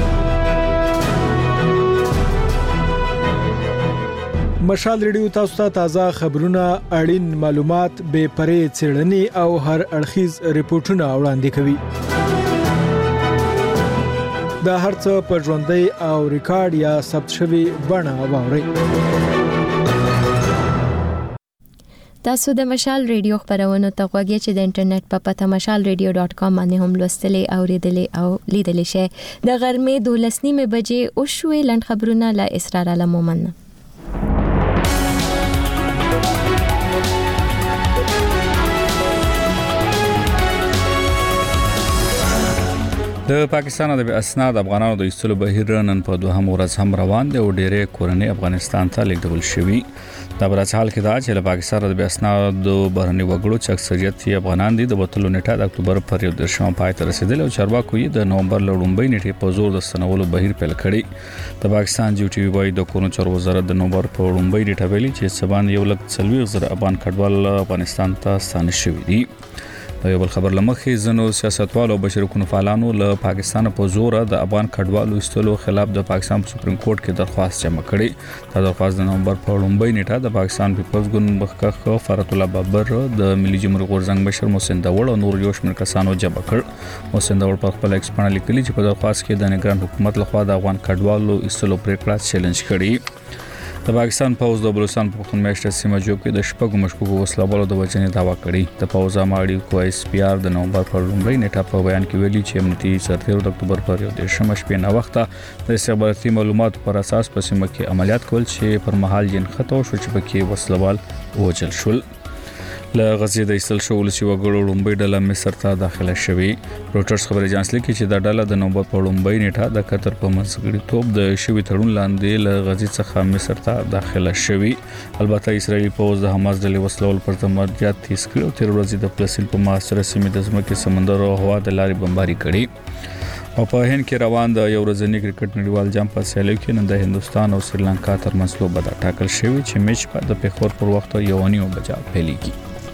مشال ریډیو تاسو ته تازه خبرونه، اړین معلومات، بې پرې څېړنې او هر اړخیز ریپورتونه وړاندې کوي. دا هرڅه په ژوندۍ او ریکارډ یا ثبت شوی بڼه واورئ. تاسو د مشال ریډیو خبرونه ته غوږی چې د انټرنیټ په پته mashalradio.com باندې هم لوستلې اوریدلې او لیدلې شئ د غرمې 12:30 بجې او شوې لند خبرونه لا اسرار علمومن د پاکستان د اسناد افغانانو د ایستلو بهیر نن په دوهم ورځ هم روان دی او ډېرې کورنۍ افغانستان ته لیږدول شوي دا په حال کې دا چې د پاکستان د اسناد بهرني وګړو چې اکثریت یې افغانان دي د وټلو نیټه د اکتوبر پر 1 پای ته رسیدل او چارواکو یې د نومبر لومړۍ نیټې په زور د ستنولو بهیر پیل کړی د پاکستان جی ټي وی وايي د کورونو چارو وزارت د نومبر په لومړۍ نیټه ویلي چې سبان 140,000 افغان کډوال افغانستان ته ستانه شوي دي یو بل خبر لمخې زنو سیاستوالو او بشري فعالانو له پاکستان په زور د افغان کډوالو ایستلو خلاف د پاکستان سپریم کورټ کې درخواست جمع کړي دا درخواست د نومبر په لومړۍ نیټه د پاکستان پیپلز ګوند مخکښ فرات الله بابر د ملي جمهوریت غورځنګ مشر محسن داوړ او نور یو شمېر کسانو جمع کړ محسن داوړ په خپل ایکسپانه لیکلي چې په درخواست کې د نگران حکومت لخوا د افغان کډوالو ایستلو پریکړه چیلنج کړي د پاکستان پوز د بلوچستان په خون میاشت سیمه جوړ کې د شپږو مشکوکو وسلوالو د وژنې دعوا کړې د پوز اماړي کو اس پی آر د نومبر پر لومړۍ نیټه په بیان کې ویلي چې امنیتي سرتیرو د اکتوبر پر 10 شپې نه وخته د استخباراتي معلوماتو پر اساس په سیمه کې عملیات کول چې پر مهال جن خطو شو چې پکې وسلوال وژل شول له غزې د ایستل شو ولسی وګړو لومبۍ ډله مصر ته داخله شوې روټرز خبري اژانس لیکي چې دا ډله د نومبر په لومبۍ نیټه د قطر په منځګړي توپ د شوی تړون لاندې له غزې څخه مصر ته داخله شوې البته اسرائیل پوز د حماس ډلې وسلول پر تمرجات تیز کړ او تیر ورځې د فلسطین په معاصره سیمه د ځمکې سمندر او هوا د لارې بمباري کړې او په هند کې روان د یو ورځنی کرکټ نړیوال جام په سیالیو کې نن د هندستان او سریلانکا ترمنځ لوبه ټاکل شوې چې میچ په د پیښور پر وخت 1:09 بجې پیلېږي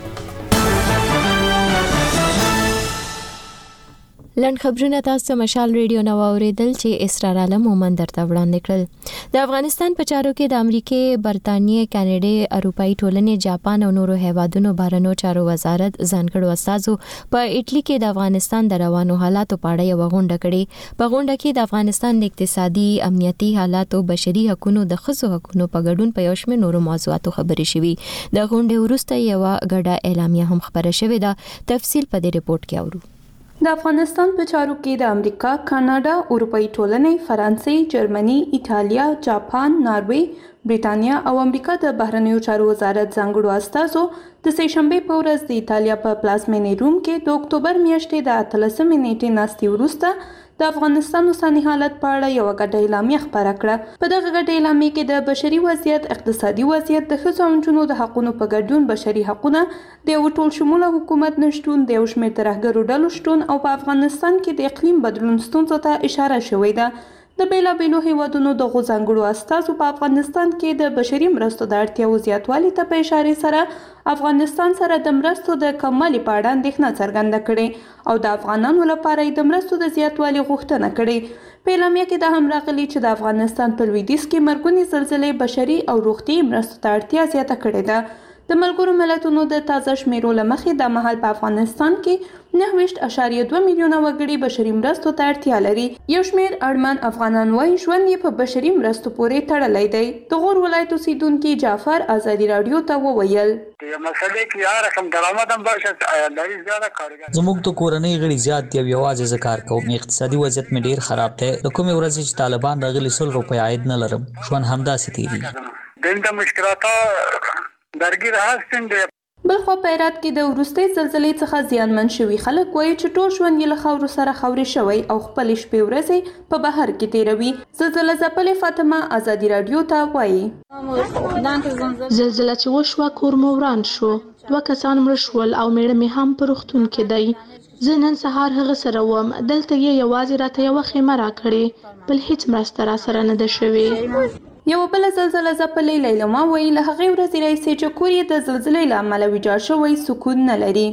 لند خبرونه تاسو مشال ریډیو نو اوریدل چې اسرار عالم مومن درته وړاندې کړل د افغانستان په چارو کې د امریکای، برتانیې، کاناډا، اروپאי ټولنې، جاپان او نورو هیوادونو بهرنیو چارو وزارت ځانګړو استازو په اټلی کې د افغانستان د روانو حالاتو په اړه یو غونډه کړې په غونډه کې د افغانستان د اقتصادي، امنیتي حالاتو، بشري حقوقو، د ښځو حقوقو په ګډون په یو شمېر نورو موضوعاتو خبرې شوې د غونډې وروسته یو غډه اعلامیه هم خبره شوې ده تفصیل په دې ریپورت کې اورو د افغانستان په چارو کې د امریکا، کاناډا، اروپאי ټولنې، فرانسې، جرمني، ایتالیا، جاپان، ناروې، بریټانیا او امریکا د بهرنیو چارو وزارت ځانګړو استازو د سهشنبه په ورځ د ایتالیا په پلازمینې روم کې د اکتوبر میاشتې د 13 نیټې ناستې وروسته د افغانستان اوسنی حالت په اړه یو غټه اعلامیه خبره کړه. په دغه غټه اعلامیه کې د بشري وضعیت، اقتصادي وضعیت، د ښځو او نجونو د حقوقو په ګډون، بشري حقوقونه، د یو ټول شموله حکومت نشټون، د یو شمېر ترهګرو ډلو شتون او په افغانستان کې د اقلیم بدلون ستونزو ته اشاره شوې ده. د بیلابیلو هیوادونو د ځانګړو استازو په افغانستان کې د بشري مرستو د اړتیاو زیاتوالي ته په اشاره سره افغانستان سره د مرستو د کموالي په اړه اندېښنه څرګنده کړې او د افغانانو لپاره د مرستو د زیاتوالي غوښتنه کړې. په اعلامیه کې دا هم راغلي چې د افغانستان په لویدیځ کې مرګونې زلزلې بشري او روغتیايي مرستو ته اړتیا زیاته کړې ده. د ملګرو ملتونو د تازه شمیرو له مخې د مهال په افغانستان کې 9.2 میلیونه وګړي بشري مرستو ته اړتیا لري. یو شمېر اړمن افغانان وايي ژوند یې په بشري مرستو پورې تړلی دی. د غور ولایت اوسیدونکي جعفر ازادي رادیو ته وویل زموږ د کورنۍ غړي زیات دی یوازې زه کار کوم، اقتصادي وضعیت مې ډیر خراب دی. د کومې ورځې چې طالبان راغلي 100 روپۍ عاید نه لرم، ژوند همداسې تیریږي. بلخوا په هرات کې د وروستۍ زلزلې څخه زیانمن شوي خلک وایي چې ټول ژوند یې له خاورو سره خاورې شوی او خپلې شپې ورځې په بهر کې تیروي. زلزله ځپلې فاطمه ازادي رادیو ته وایي زلزله چې وشوه کور مو وران شو، 2 کسان مړه شول او میړه مې هم په روغتون کې دی. زه نن سهار هغه سره وم، دلته یې یوازې راته یوه خیمه راکړې، بل هیڅ مرسته را سره نه ده شوې. یو بل زلزله ځپلې لیلما وایي له هغې ورځې راهیسې چې کور یې د زلزلې له امله ویجاړ شوی سکون نه لري.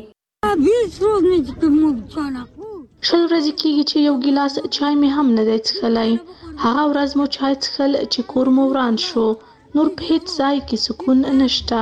2 ورځې کېږي چې یو ګیلاس چای مې هم نه دی څښلی. هغه ورځ مو چای څښل چې کور مو وران شو، نور په هیڅ ځای کې سکون نشته.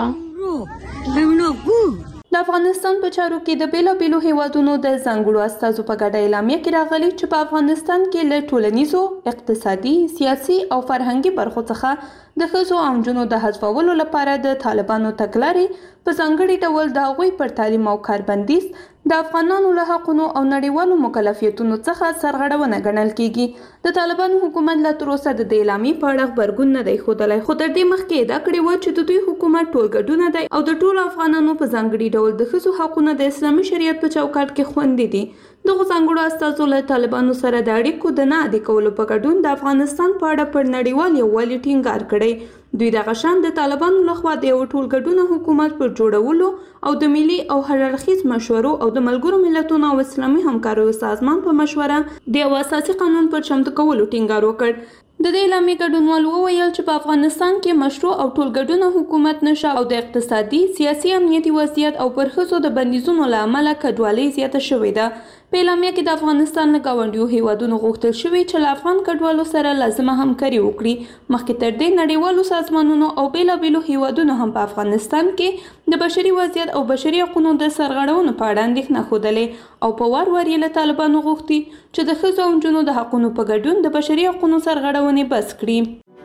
د افغانستان په چارو کې د بیلابیلو هیوادونو د ځانګړو استازو په ګډه اعلامیه کې راغلي چې په افغانستان کې له ټولنیزو، اقتصادي، سیاسي او فرهنګي برخو څخه د ښځو او نجونو د حذفولو لپاره د طالبانو تګلارې په ځانګړي ډول د هغوی پر تعلیم او کار بندیز د افغانانو له حقونو او نړیوالو مکلفیتونو څخه سرغړونه ګڼل کیږي. د طالبانو حکومت لا تر اوسه د دې اعلامیې په اړه غبرګون نه دی ښودلی، خو تر دې مخکې ادعا کړې وه چې د دوی حکومت ټولګډونه دی او د ټولو افغانانو په ځانګړي ډول د ښځو حقونه د اسلامي شریعت په چوکاټ کې خوندي دي. دغو ځانګړو استازو له طالبانو سره د اړیکو د نه عادي کولو په ګډون د افغانستان په اړه پر نړیوال یووالي ټینګار کړی. دوی دغه شان د طالبانو لخوا د یو ټولګډونه حکومت پر جوړولو او د ملي او هررخیز مشورو او د ملګرو ملتونو او اسلامي همکاریو سازمان په مشوره د یو اساسي قانون پر چمتو کولو ټینګار وکړ. د دې اعلامیې ګډونوالو وویل چې په افغانستان کې مشروع او ټولګډونه حکومت نشته او د اقتصادي، سیاسي، امنیتي وضعیت او پر ښځو د بندیزونو له امله کډوالۍ زیاته شوې ده. په اعلامیه کې د افغانستان له ګاونډیو هیوادونو غوښتل شوي چې له افغان کډوالو سره لازمه همکاري وکړي. مخکې تر دې نړیوالو سازمانونو او بیلابیلو هیوادونو هم په افغانستان کې د بشري وضعیت او بشري حقوقو د سرغړونو په اړه اندېښنه ښودلې او په وار وار یې له طالبانو غوښتي چې د ښځو او نجونو د حقونو په ګډون د بشري حقوقو سرغړونې بس کړي.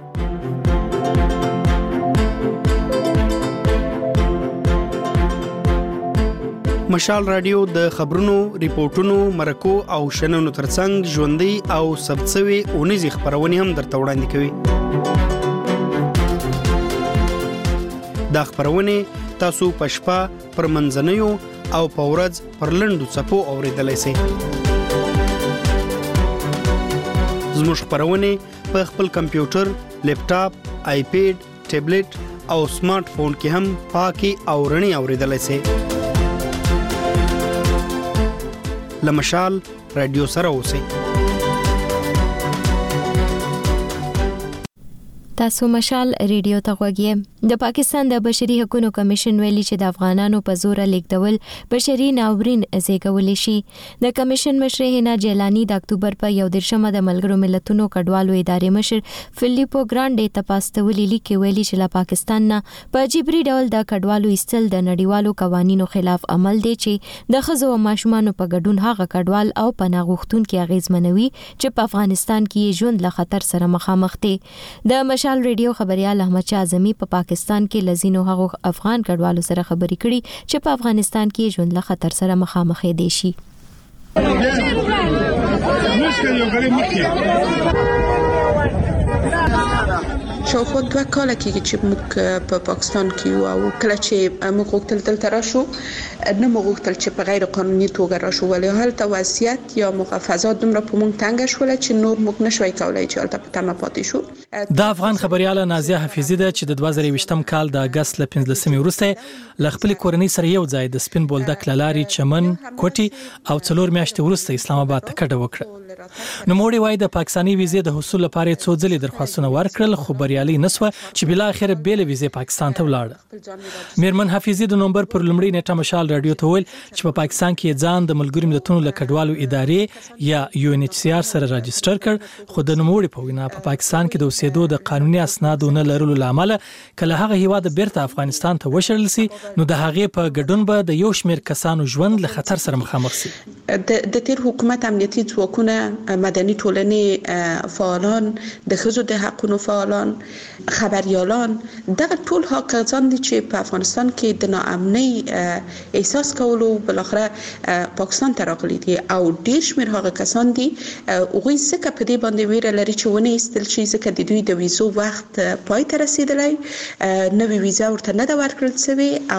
مشال رادیو د خبرونو، ریپورتونو، مرکو او شننو ترڅنګ ژوندۍ او ثبتسوي اونیزې خبرونه هم درته وړاندې کوي. دا خبرونه تاسو په شپه، پر منځنیو او په ورځ پر لنډو څپو اوریدلای شئ. زموږ خبرونه په خپل کمپیوټر، لیپټاپ، آیپیډ، ټابلیټ او سمارټ فون کې هم پاکي او رڼي اوریدلای شئ. لمشال رادیو سره اوسئ. تاسو مشال ریډیو ته غوږی. د پاکستان د بشري حقوقو کمیشن ویلي چې د افغانانو په زور لیکدول بشري ناورین زیږول شي. د کمیشن مشر هینا جیلانی د اکتوبر په 11مه د ملګرو ملتونو کډوالو ادارې مشر فلیپو ګرانډي تپاستولي لیکي ویلي چې له پاکستان نه په جبري ډول د کډوالو ایستل د نړیوالو قوانینو خلاف عمل دی چې د ښځو او ماشومانو په ګډون هغه کډوال او پناه غوښتونکو اغیزمنوي چې په افغانستان کې ژوند له خطر سره مخامخ دي. د مشال ریډیو خبريال احمد شاه اعظمي په پاکستان کې لزینو هغو افغان کډوالو سره خبرې کړي چې په افغانستان کې ژوند له خطر سره مخامخ دي شي. شاوخوا 2 کاله کېږي چې موږ په پاکستان کې او کله چې موږ غوښتل دلته راشو نه موږ غوښتل چې په غیر قانوني توګه راشو، ولې هلته وضعیت یا محافظات دومره په موږ تنګ شول چې نور موږ نشوي کولای چې هلته په تمه پاتې شو. د افغان خبرياله نازیه حفیظی ده چې د 2020م کال د اگست ل 15 وروسته ل خپل کورنۍ سره یو ځای د سپین بولدک لاري چمن، کوټي او 4 میاشتې وروسته اسلام آباد ته کډه وکړه. نو موړي وای د پاکستاني ویزې د حصول لپاره څو ځلې درخواستونه ورکړل خو بریالي نسوه چې بل اخر بیل ویزې پاکستان ته ولاړ. میرمن حفیظی د نومبر پر لمړی نیټه مشال رادیو ته ویل چې په پاکستان کې ځان د ملګرو ملتونو له کډوالو ادارې یا UNHCR سره راجستر کړ خو د نوموړي په وینا په پاکستان کې د اوسېدو د قانوني اسنادو نه لرلو لامل کله هغه هیواد بیرته افغانستان ته وشړل سي نو د هغې په ګډون به د یو شمېر کسانو ژوند له خطر سره مخامخ سي. د تیر حکومت امنیتي ځواکونه، مدني ټولنې فعالان، د ښځو د حقوقو فعالان، خبريالان، دغه ټول کسان دي چې په افغانستان کې د ناامنۍ احساس کولو بل اخره پاکستان ته راغلي دي او ډیر شمېر هغه کسان دي هغوی ځکه په دې باندې ویره لري چې ونه ایستل شي ځکه د دوی د ویزو وخت پای ته رسیدلی، نوې ویزه ورته نه ده ورکړل شوې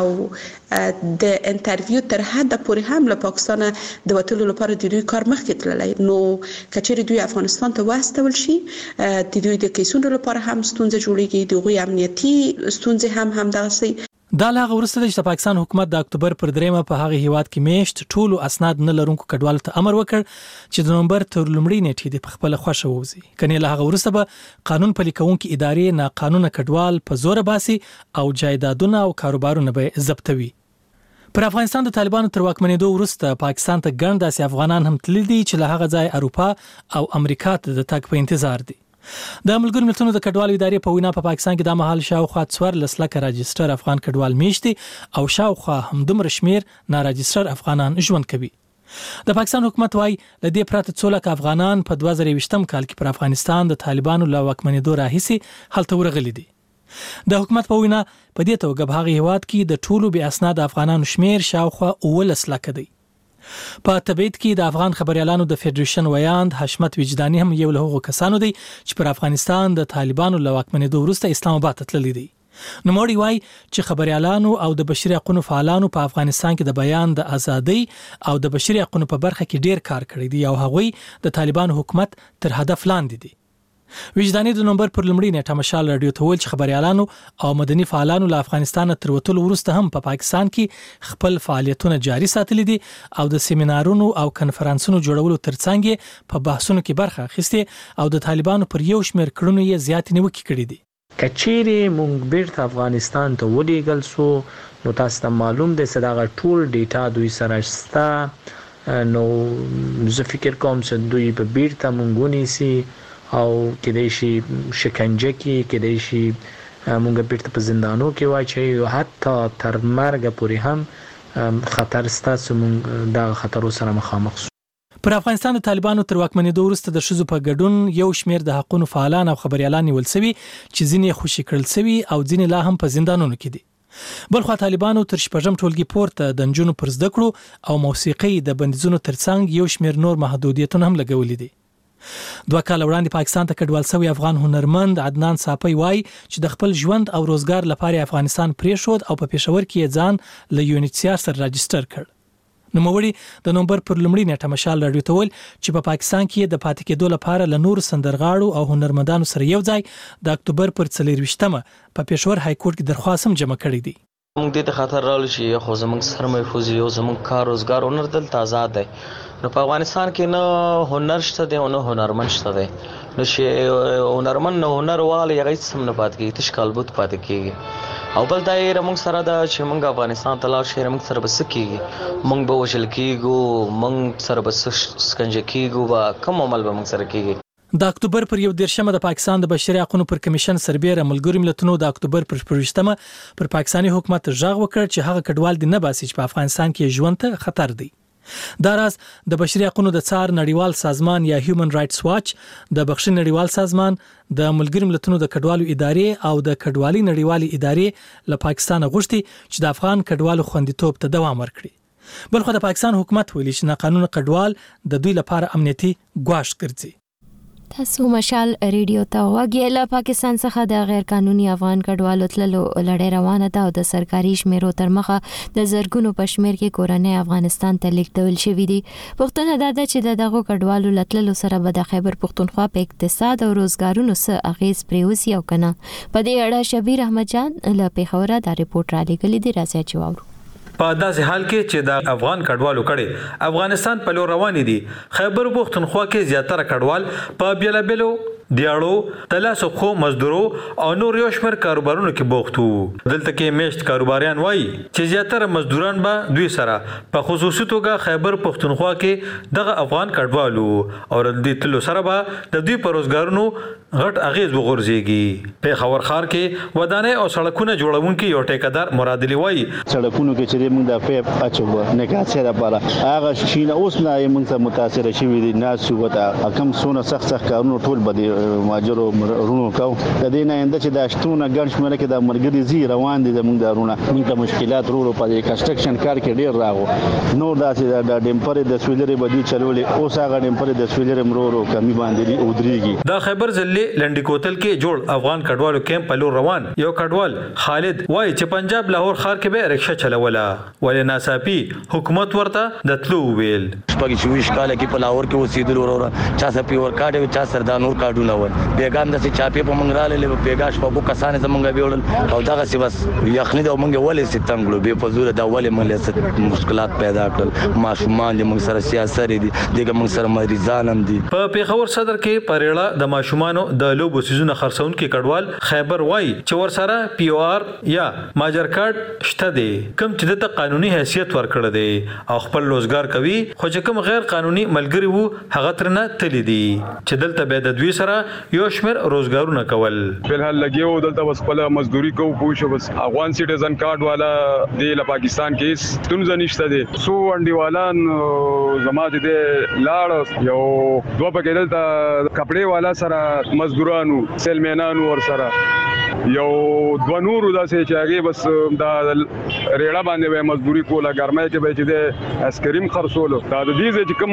او د انټرویو تر حده پورې هم له پاکستان د وتلو لپاره د دوی کار مخکې تللی. نو کچېرې دوی افغانستان ته واستول شي د دوی د کیسونو لپاره هم ستونزه جوړیږي، د هغوی امنیتي ستونزې هم همدغسې. دا له وروسته چې پاکستان حکومت د اکتوبر پر 3 په هغه هیواد کې میشت ټولو اسناد نه لرونکو کډوالو ته امر وکړ چې د نومبر تر لومړۍ نیټې د خپل خوښه ووزي، کني له هغه وروسته به قانون پلي کوونکي ادارې ناقانونه کډوال په زور باسي او جایدادونه او کاروبارونه به ضبطوي. پر افغانستان د طالبانو تر واکمنېدو وروسته پاکستان ته ګڼ داسې افغانان هم تللي دي چې له هغه ځای اروپا او امریکا ته د تګ په انتظار دي. د ملګرو ملتونو د کډوالو ادارې په وینا په پاکستان کې د مهال شاوخوا 14 لکه راجستر افغان کډوال میشتي او شاوخوا همدومره شمیر ناراجستر افغانان ژوند کوي. د پاکستان حکومت وايي ل دې پراته 2 لک افغانان په 2020م کال کې پر افغانستان د طالبانو له واکمنېدو راهیسي هلته ورغلي دي. د حکومت په وینا په دې توګه په هغه هیواد کې د ټولو بې اسناد افغانانو شمیر شاوخوا 19 لکه دی. په تبعید کې د افغان خبريالانو د فدریشن ویاند حشمت وجداني هم یو له هغو کسانو دی چې پر افغانستان د طالبانو له واکمنېدو وروسته اسلام آباد ته تللی دی. نوموړي وایي چې خبريالانو او د بشري حقوقو فعالانو په افغانستان کې د بیان د ازادۍ او د بشري حقوقو په برخه کې ډیر کار کړی دی او هغوی د طالبانو حکومت تر هدف لاندې دي. وجداني د نومبر پر لومړۍ نیټه مشال رادیو ته ویل چې خبريالانو او مدني فعالانو له افغانستان تر وتلو وروسته هم په پاکستان کې خپل فعالیتونه جاري ساتلي دي او د سیمینارونو او کنفرانسونو جوړولو ترڅنګ په بحثونو کې برخه اخیسته او د طالبانو پر یو شمېر کړنو یې زیات نیوکې کړې دي. کچېری مونږ بیرته افغانستان ته ولېږل سو نو تاسو ته معلوم دی چې دا ټول ډیټا دوی سره شته نو زه فکر کوم چې دوی په بیرته مونږ ونیسي او کېدای شي شکنجه کېدای شي مونږ بیرته په زندانو کې واچوي او حتی تر مرګ پورې هم خطر شته چې مونږ دا خطرو سره مخامخ سو. پر افغانستان د طالبانو تر واکمنېدو وروسته د ښځو په ګډون یو شمېر د حقوقو فعالان او خبريالان نیول شوي چې ځینې خوشي کړل شوي او ځینې لا هم په زندانونو کې دي. بلخو طالبانو تر شپږم ټولګي پورته د نجونو پر زده کړو او موسیقي د بندیزونو ترڅنګ یو شمېر نور محدودیتونه هم لګولي دي. 2 کال وړاندې پاکستان ته کډوال شوی افغان هنرمند عدنان صافی وایي چې د خپل ژوند او روزګار لپاره افغانستان پریښود او په پېښور کې ځان له UNHCR سره راجستر کړ. نوموړي د نومبر پر لومړۍ نیټه مشال رادیو ته ویل چې په پاکستان کې د پاتې کېدو لپاره له نورو سندرغاړو او هنرمندانو سره یو ځای د اکتوبر پر 24مه په پېښور های کورټ کې درخواست هم جمع کړی دی. موږ دې ته خطر راول شي خو زموږ سره محفوظ یو زموږ کار روزګار هنر دلته آزاد دی. نو په افغانستان کې نه هنر شته دی او نه هنرمند شته دی. نو چې هنرمند نه هنر والی هغه سم نه پات کېږي تشکالبوت پات کېږي او بل دا یې موږ سره دا چې موږ افغانستان ته لاړ شو موږ سره بس کېږي موږ به وشل کېږو موږ سره بس سکنجه کېږو با کوم عمل به موږ سره کېږي. د اکتوبر پر 21مه د پاکستان د بشري حقوقو پر کمیشن سربېره ملګرو ملتونو د اکتوبر پر 20مه پر پاکستاني حکومت ژغ وکړ چې هغه کډوال دي نه باسي چې په افغانستان کې ژوند ته خطر دی. دا راز د بشري حقوقو د څار نړیوال سازمان یا هیومن رائټس واچ د بخښنې نړیوال سازمان د ملګرو ملتونو د کډوالو ادارې او د کډوالي نړیوالې ادارې له پاکستان غوښتي چې د افغان کډوالو خوندیتوب ته دوام ورکړي. بلخو د پاکستان حکومت ویلي چې ناقانونه کډوال د دوی لپاره امنیتي ګواښ ګرځي. تاسو مشال ریډیو ته وګورئ. له پاکستان څخه د غیر قانوني افغان کډوالو تللو لړۍ روانه ده او د سرکاري شمیرو تر مخه د زرګونو په شمیر کې کورنۍ افغانستان ته لیږدول شوي دي. پوښتنه دا ده چې دغه کډوالو لتللو سره به د خیبر پښتونخوا په اقتصاد او روزګارونو څه اغیز پریوزي او کنه. په دې اړه شبیر احمد جان له پیښوره دا ریپورت را لېږلی دی. راځي چې واورو. په داسې حال کې چې د افغان کډوالو کړي افغانستان په لور روان دي خیبر پښتونخوا کې زیاتره کډوال په بیلابلو دیاړو تلاسو خو مزدورو او نور یو شمېر کاروبارونو کې بوخت وو. دلته کې میشت کاروباریان وایي چې زیاتره مزدوران به دوی سره په خصوصي توګه خیبر پښتونخوا کې دغه افغان کډوالو او د تلو سره به د دوی په روزګارونو غټ اغیز وغورځيږي. په خبر خار کې ودانې او سړکونه جوړونکي یو ټیکدار مراد علي وایي سړکونو کې چې موږ د فیب اچو نه کاڅه لپاره هغه شینه اوس نه موږ ته متاثر شوي دي ناسو وته کم سونه سخت کارونه ټول بده ماجرو رونو کو د دې نه انده چې د اشتونه ګڼ شمېر کې د مرګري زی روان دي زموږ دارونه موږ ته مشکلات ورو په کنسټرکشن کار کې ډیر راغو نو داسې د ډیمپر د سویلري بدی چلولې اوس هغه ډیمپر د سویلري مرورو کمی باندې ودرېږي. د خیبر ضلع لنډی کوتل کې جوړ افغان کډوالو کیمپ په لور روان یو کډوال خالد وایي چې پنجاب لاهور ښار کې به رکشا چلوله ولې ناڅاپي حکومت ورته د تلو ویل. شپږ شويش کال کې په لاهور کې اوسېدل ورور چا سپي ور کاډه چا سردار نور کاډونه بیگان د چاپی په منګراله له بیگاش په بو کسانه زمونږ بیول او دغه سی بس یخنی د مونږ ولې ستنګلو به په زور د ولې مونږ مشکلات پیدا کړل ماشومان د مونږ سره سیاست دي دغه مونږ سره مریضان هم دي. په پیښور صدر کې پریړه د ماشومانو د لوبو سيزونه خرڅون کې کډوال خیبر وای چې ور سره پی او آر یا ماجر کارت شته دي کوم چې د قانوني حیثیت ورکړه دي او خپل روزګار کوي خو چې کوم غیر قانوني ملګری وو هغه ترنه تللی دي چې دلته به د دوی سره یو شمیر روزګارونه کول. بهل لګیو دلته بس خپل مزدوري کوو پوښو بس افغان سټیزن کارت والا دی له پاکستان کې ستونزه نشته دي سو انډیوالان زماده دي لاړ یو دوه پکې دلته کپڑے والا سره مزدورانو سیلمنانو ور سره یو دوه نورو داسې چې هغه بس دا ریړه باندې به مزدوري کوله ګرمای کې به چې د اسکریم خرڅولو دا د دې چې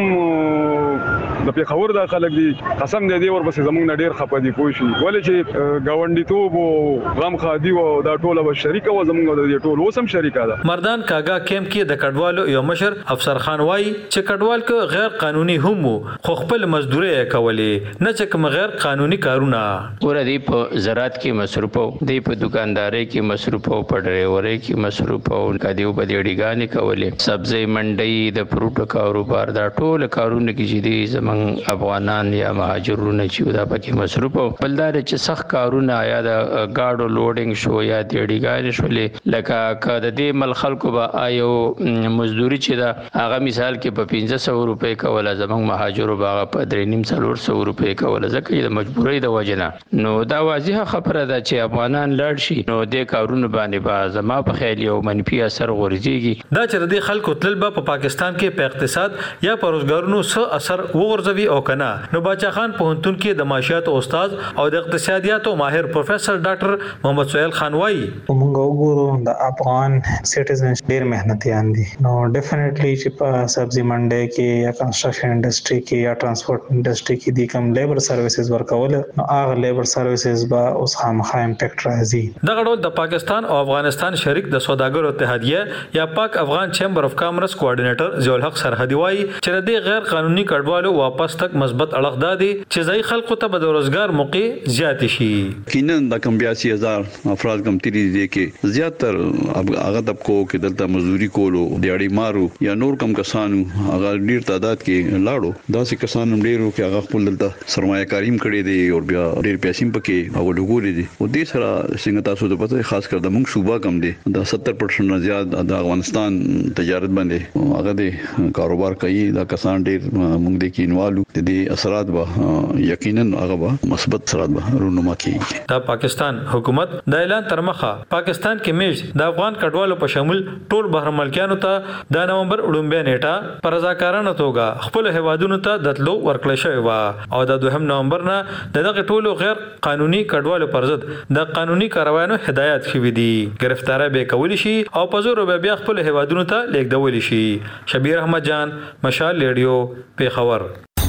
کوم د پیښور د خلک دي قسم دې ور بس زمونږ ډیر خپه دي پوه شي ولې چې گاونډیتوب او غم خادي او دا ټوله به شریک و زمونږ د ټول اوسم شریکه ده. مردان کاګه کیمپ کې د کډوالو یو مشر افسر خان وای چې کډوال ک غیر قانوني هم خو خپل مزدوري کولې نه چې کوم غیر قانوني کارونه ور دي په زراعت کې مصروف او د په دکانداري کې مصروف او په ډرایوري کې مصروف او کدیو په دیړیګانې کولې سبزی منډي د فروټ کاروبار دا ټول کارونه کې چې دي زمون افغانان یا مهاجرونه چې دا پکې مصروف او بلدار چې سخت کارونه یا د گاډو لوډینګ شو یا دیړیګانې شولې لکه کده دې مل خلکو به آیو مزدوري چې دا هغه مثال کې په 1500 روپے کوله زمون مهاجرو باغ په 350 روپے کوله ځکه د مجبورۍ د وجنه نو دا واضحه خبره ده چې افغانان لړ شي نو د کارونه باندې با زما په خیال یو منفي اثر غورځيږي دا چې د خلکو تل په پاکستان کې په اقتصاد یا په روزګارونو څه اثر وغورځوي او کنه نو باچا خان پوهنتون کې د معاشيات استاد او د اقتصادیاتو ماهر پروفیسور ډاکټر محمد سہیل خان وایي موږ وګورو د افغان سټیزنز ډیر مهنتيان دي نو ډیفینټلی چې په سبزی منډي کې یا کنسټرکشن انډستری کې یا ترانسپورت انډستری کې د کوم لیبر سرویسز ورکول نو هغه لیبر سرویسز به اوس خامخا امپیکټ راځي. دغه ډول د پاکستان او افغانستان شریک د سوداګرو اتحادیه یا پاک افغان چیمبر اف کامرس کوارډینیټر ضیاء الحق سرحدي وایي چې د غیر قانوني کډوالو واپس تک مثبت اړخ دادي چې ځای خلکو ته به د روزګار موقع زیات شي. کینن د کم 82000 افراد کم تیری دي کې زیاتر هغه طبقو کې دلته مزدوري کولو دیاړي مارو یا نور کم کسانو هغه ډیر تعداد کې لاړو داسې کسانو ډیرو کې هغه خپل دلته سرمایه کاریم کړی دی او بیا ډیر پیسې پکې او ډوګولې دي او دې سره څنګه تاسو ته پته خاص کر د موږ صوبه کم دي دا 70% نه زیات د افغانستان تجارت باندې هغه د کاروبار کوي دا کسان ډیر موږ د کینوالو د دې اثرات به یقینا هغه به مثبت اثرات به رونما کوي. دا پاکستان حکومت د اعلان تر مخه پاکستان کې میش د افغان کډوالو په شامل ټول بهر ملکیانو ته د نومبر وړاندې نیټه پر رضاکارانه توګه خپل هوادونو ته دتلو ورکړل شوی و او د 2 نومبر نه دغه ټولو غیر قانوني کډوالو پر ضد د قانوني کاروایانو هدایت شوې دي گرفتاره به کول شي او په زور به بیا خپل هوادونو ته لیږدول شي. شبیر احمد جان مشال ریډیو پیښور.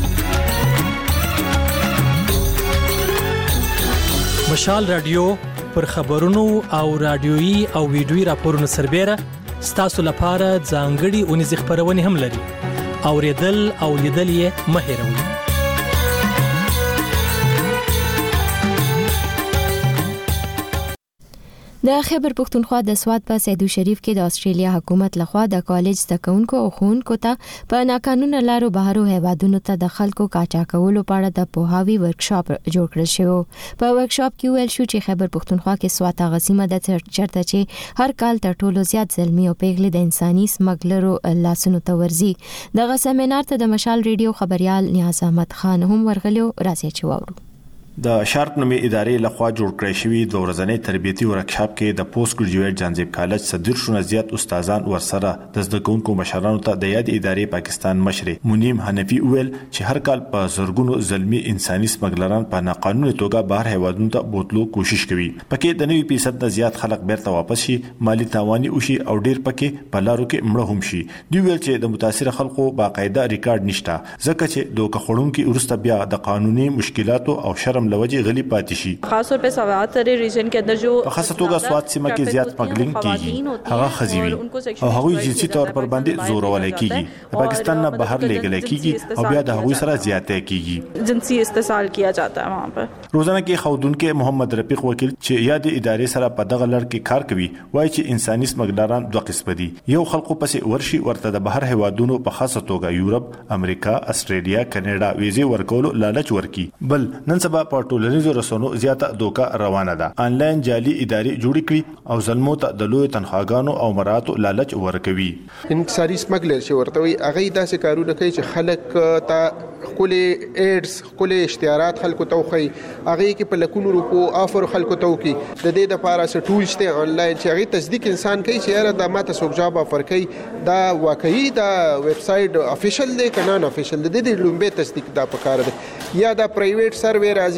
مشال رادیو پر خبرونو او رادیويي او ویډیويي راپورونو سربېره ستاسو لپاره ځانګړي اونیز خبرونه هم لري. اوریدل او لیدل یې مه هېروئ. د خیبر پختونخوا د سواد په سیدو شریف کې د استرالیا حکومت لخوا د کالج زده کوونکو او ښوونکو ته په ناقانونه لارو بهرو هیوادونو ته د خلکو قاچاقولو په اړه د پوهاوي ورکشاپ جوړ کړل شو. په ورکشاپ کې ویل شو چې خیبر پختونخوا کې سواد غسیمه د چرته چې هر کال تر ټولو زیات ظلمي او پیغلې د انساني سمګلرو لاسونو ته ورزي. دغه سیمینار ته د مشال ریډیو خبريال نیاز احمد خان هم ورغلو. راځي چې واورو. د شارپ نومې ادارې لخوا جوړ کړی شوی د ورځنی تربیتي ورکشاپ کې د پوسټ ګریجویټ جانزیب کالج صدر شونه زیات استادان ورسره د زده کوونکو مشرانو ته د یاد ادارې پاکستان مشر منیم حنفي ویل چې هر کال په زورګونو ظلمي انساني سمګلران په ناقانوني توګه بهر هیوادونو ته بوتلو کوشش کوي. پکې د 90% نه زیات خلک بیرته واپس شي مالی تاواني وشي او ډیر پکې په لارو کې مړه هم شي. دوی ویل چې د متاثر خلکو باقاعده ریکارډ نشته ځکه چې دوه خړونکو ورسته بیا د قانوني مشکلاتو او شرم لوجه غلی پاتې شي. خاص طور په سواد سره ریجن کې اندر جو په خاصه توګه سواد سیمه کې زیات سمګلینګ کیږي هغه خزيوي او هغه جنسي تور پر باندې زور ولای کیږي پاکستان نه بهر لګل کیږي او بیا د هغوی سره زیاتې کیږي جنسي استحصال کیا جاتا ہے وہاں پر. روزانه کې خودونکو محمد رفیق وکیل چې یاد ادارې سره په دغه لړ کې کار کوي وایي چې انساني سمګلران دوه قسم دي. یو خلکو پسې ورشي ورته د بهر هیوادونو په خاصه توګه یورپ امریکا استرالیا کاناډا ویزه ورکول لالچ ورکي. بل نن سبا په ټولنیزو رسنیو زیاته دوکا روانه ده. آنلاین جعلي ادارې جوړ کړي او ظلمو ته د لوی تنخواګانو او مراتو لالچ ورکوي. انکساري سمګلر چې ورته وي هغه داسې کارونه کوي چې خلک ته خپل ایډز خپل اشتهارات خلکو ته وخی هغه کې په لکونو روپو افر خلکو ته وکي د دې د لپاره څه ټول شته آنلاین چې هغه تصدیق انسان کوي چې یاره د ماته سوق جواب افر کوي دا واقعي دا ویب سټ افیشل دی کنه نه افیشل دی د لومبه تصدیق دا پکاره دی یا دا پرایویټ سروې راځي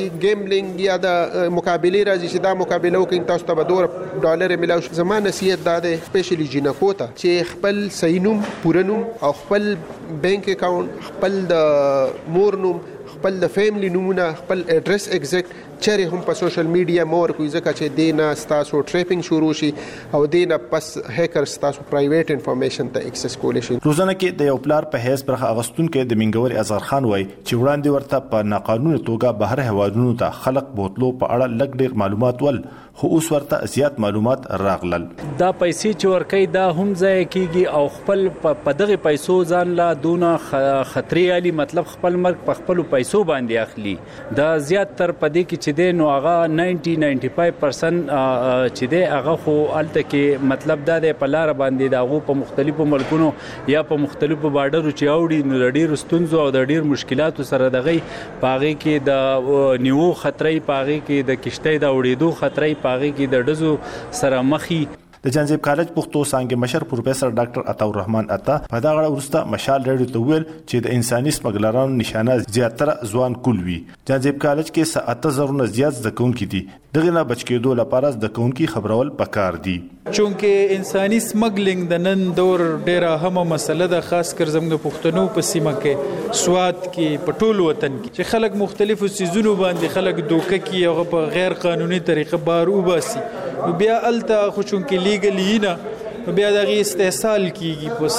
راځي ګیمبلینګ یا د مقابله راځي چې دا مقابله وکړي تاسو ته به $2 ملاو شي. زما نصیحت دا دی سپیشلی جنکو ته چې خپل صحیح نوم پوره نوم او خپل بانک اکاونټ خپل د مور نوم خپل د فیملی نمونه خپل اډرس ایگزیکټ چره هم په سوشل میډیا مور کوي ځکه چې دینا ستاسو ټریپینګ شروع شي او دینا پس هیکر ستاسو پرایویټ انفارمیشن ته ایکسس کولی شي. روزانه کې د یو پلار په هیڅ برخه اغستون کې د منګور اظهر خان وای چې وړاندې ورته په ناقانونه توګه بهر هوادونو ته خلق بوتلو په اړه لږ ډیر معلومات ول خو اوس ورته زیات معلومات راغلل. دا پیسې چې ورکې دا هم ځای کیږي او خپل په دغه پیسو ځان لا دونه خطرې علي مطلب خپل مرګ په خپل پیسو باندې اخلي. دا زیات تر پدې کې چې دی نو هغه 90-95% چې دی هغه خو الته کې مطلب دا دی په لار باندې دا غو په مختلفو ملکونو یا په مختلفو بارډرو چې اوړي نو ډېر ستونزو او د ډېر مشکلاتو سره دغه پاغي کې د نیو خطرې پاغي کې د کشته د اوړېدو خطرې پاغي کې د ډزو سره مخي. د جانزیب کالج پښتو څانګې مشر پروفیسور ډاکټر عطا الرحمن عطا په دا غړ ورسته مشال ریډیو ته ویل چې د انساني سمګلرانو نشانه زیاتره ځوان کول وي. جانزیب کالج کې ساعته زرونه زیات زکونکي دي دغه نه بچ کېدو لپاره د کونکي خبرول پکار دي. چونکه انساني سمګلینګ د نن دور ډیره اهمه مسله ده خاص کر زموږ پښتنو په سیمه کې سواد کې په ټول وطن کې چې خلک مختلفو سيزونو باندې خلک دوکه کوي او په غیر قانوني طریقه بار وباسي نو بیا الته خو چونکه لیګلی نه بیا دغه استحصال کیږي په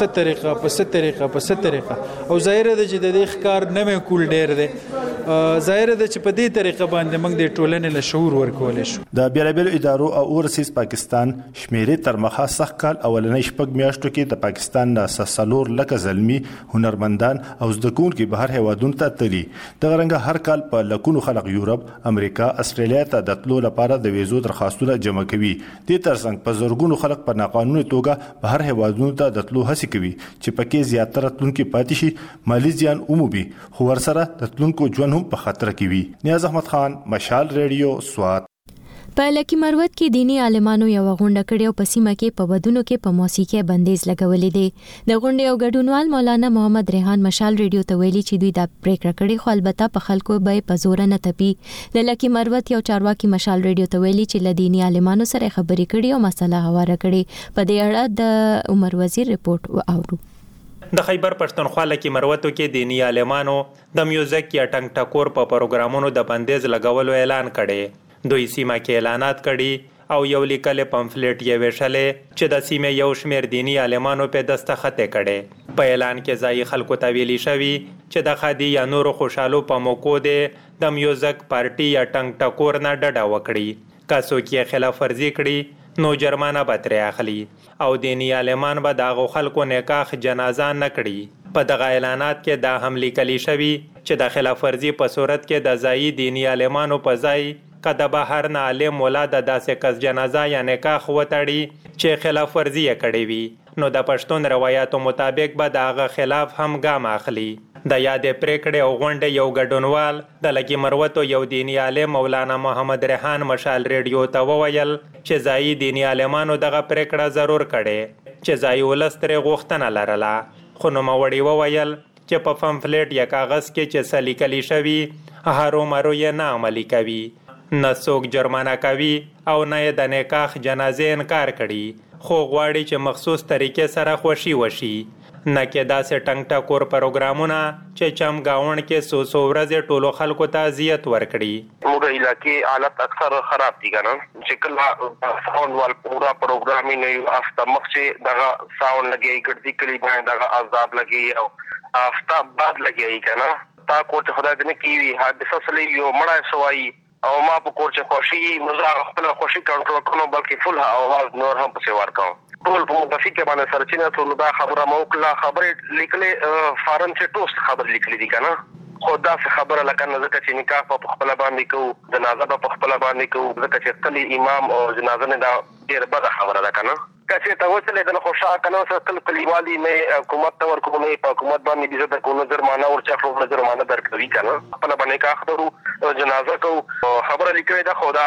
ست طریقه او ظاهر ده چې د دې ښکار نه مې کول ډیر ده ظاهر ده چې په دې طریقه باندې موږ د ټولنې له شعور ورکول شو. د بیلابل ادارو او اورسیز پاکستان شمیرې تر مخه سخت کال اولنۍ شپږ میاشتو کې د پاکستان د سلور لکه زلمی هنرمندان او زدکونکو بهر هیوادونو ته تلي. دغه رنګه هر کال په لکونو خلک یورپ امریکا استرالیا ته د تلو لپاره د ویزو درخواستونه جمع کوي. د ترڅنګ په زورګونو خلک په ناقانوني توګه بهر هیوادونو ته د تلو هڅه کوي چې پکې زیاتره تلونکو پاتې شي مالی زیان عمومي خو ورسره د تلونکو ژوند هم په خطر کې وي. نیاز احمد خان مشال ریډیو سوات. په لکی مروت کې دینی عالمانو یو غونډه کړې او په سیمه کې په ودونو کې په موسیقي بندیز لګولې دي. د غونډې یو ګډونوال مولانا محمد ریحان مشال ریډیو ته ویلي چې دوی دا پریکړه کړې خو البته په خلکو به په زور نه تپي. د لکی مروت یو چارواکي مشال ریډیو ته ویلي چې لدینی عالمانو سره خبرې کړې او مسله هواره کړې. په دې اړه د عمر وزیر رپورت واورو. د خیبر پښتونخوا لکی مروتو کې دینی عالمانو د میوزیک یا ټنګ ټکور په پروګرامونو د بندیز لګولو اعلان کړي. دوی سیمه کې اعلانات کړي او یو لیکل پمفلیټ یې ویشلې چې د سیمه یو شمیر دینی عالمانو په دستخط کړي. په اعلان کې ځای خلکو ته ویلي شوی چې د خادي یا نور خوشالو په موکو د میوزیک پارټي یا ټنګ ټکور نه ډډه وکړي. که څوک یې خلاف ورزي کړي نو جرمانه به ترې اخلي او دینی عالمان به دغه خلکو نکاح جنازه نه کړي. په دغه اعلانات کې دا هم لیکلي شوی چې د خلاف ورزي په صورت کې د ځای دینی عالمانو په ځای که د بهر نه عالم مولا د داسې کس جنازه یا نکاح وتړي چې خلاف ورزي یې کړې وي نو د پښتون روایتو مطابق به د هغه خلاف هم ګام اخلي. د یادې پریکړې او غونډې یو ګډونوال د لکی مروتو یو دینی عالم مولانا محمد ریحان مشال ریډیو ته وویل چې ځای دینی عالمانو دغه پریکړه ضرور کړي چې ځای ولس ترې غوښتنه لرله. خو نوموړي وویل چې په پمفلیټ یا کاغذ کې چې څه لیکلي شوي هرومرو یې نه عملي کوي. نه څوک جرمانه کوي او نه یې د نکاح جنازې انکار کړي خو غواړي چې مخصوص طریقې سره خوشي وشي. نه کې داسې ټنګ ټکور پروګرامونه چې چمګاون کې سو ورځې ټولو خلکو ته اذیت ورکړي. موږ علاقې حالت اکثر خراب دي کنه چې کله ساوند وال پورا پروګرام نه افته مخ چې دغه ساوند لګي ګډي کلی باندې دغه عذاب لګي او افته بعد لګي کنه تا کوته خدای دې کی حادثه سلی یو مړای سوای او ما په کور چې خوشي مزه خپل خوشي کنټرول کوم بلکې فل اواز نور هم په سیوار کوم ټول په متفق باندې سرچینه ټول دا خبره موکله خبره لیکلې فارن چې ټوست خبر لیکلې دي کنه خدا څخه خبره لکه نه ځکه چې نکاح په خپل باندې کو جنازه په خپل باندې کو ځکه چې کلی امام او جنازه نه دا ډیر بده خبره ده کنه کچې ته وڅلې د خوشا کنه سره کلیوالي نه حکومت تور کومه په حکومت باندې دې د کومه جرمانه ورچا خپل جرمانه درکوي کنه خپل باندې کا خبرو جنازه کو خبره لیکلې ده خدا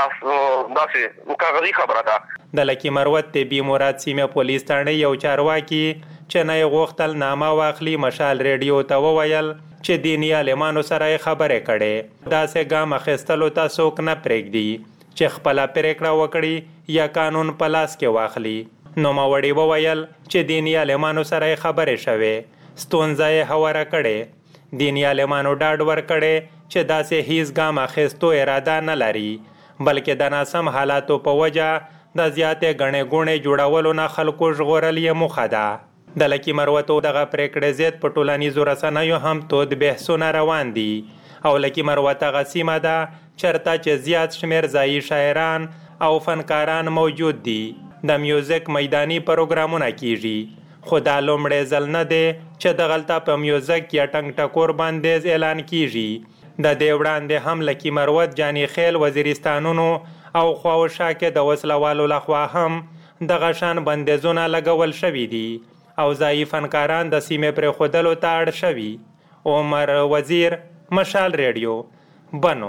داسې کاغذي خبره ده. د لکی مروت طبي مراد سیمه پولیس ثانه یو چارواکي چې نه غوښتل نامه واخلي مشال ریډیو ته وویل چې دیني عالمانو سره خبرې کړي. داسې ګام اخیستلو ته څوک نه پرېږدي چې خپله پرېکړه وکړي یا قانون په لاس کې واخلي. نوموړي وویل چې دیني عالمانو سره خبرې شوې، ستونزه یې هواره کړې. دیني عالمانو ډاډ ورکړی چې داسې هیڅ ګام اخیستو اراده نه لري، بلکې د ناسم حالاتو په وجه د زیاتې ګڼې ګوڼې جوړولو نه خلکو ژغورل یې موخه ده. د لکي مروتو دغه پرېکړې ضد په ټولنیزو رسنیو هم تود بحثونه روان دي او لکي مروت هغه سیمه ده چېرته چې زیات شمېر ځایي شاعران او فنکاران موجود دي. د میوزیک میداني پروګرامونه کیږي، خو دا لومړی ځل نه دی چې دغلته په میوزیک یا ټنګ ټکور بندیز اعلان کیږي. د دې وړاندې هم لکي مروت جاني خیل وزیرستانونو او خواوشا کې د وسلوالو لخوا هم دغه شان بندیزونه لګول شوي دي او ځایي فنکاران د سیمې پرېښودلو ته اړ شوي. عمر وزیر، مشال ریډیو، بنو.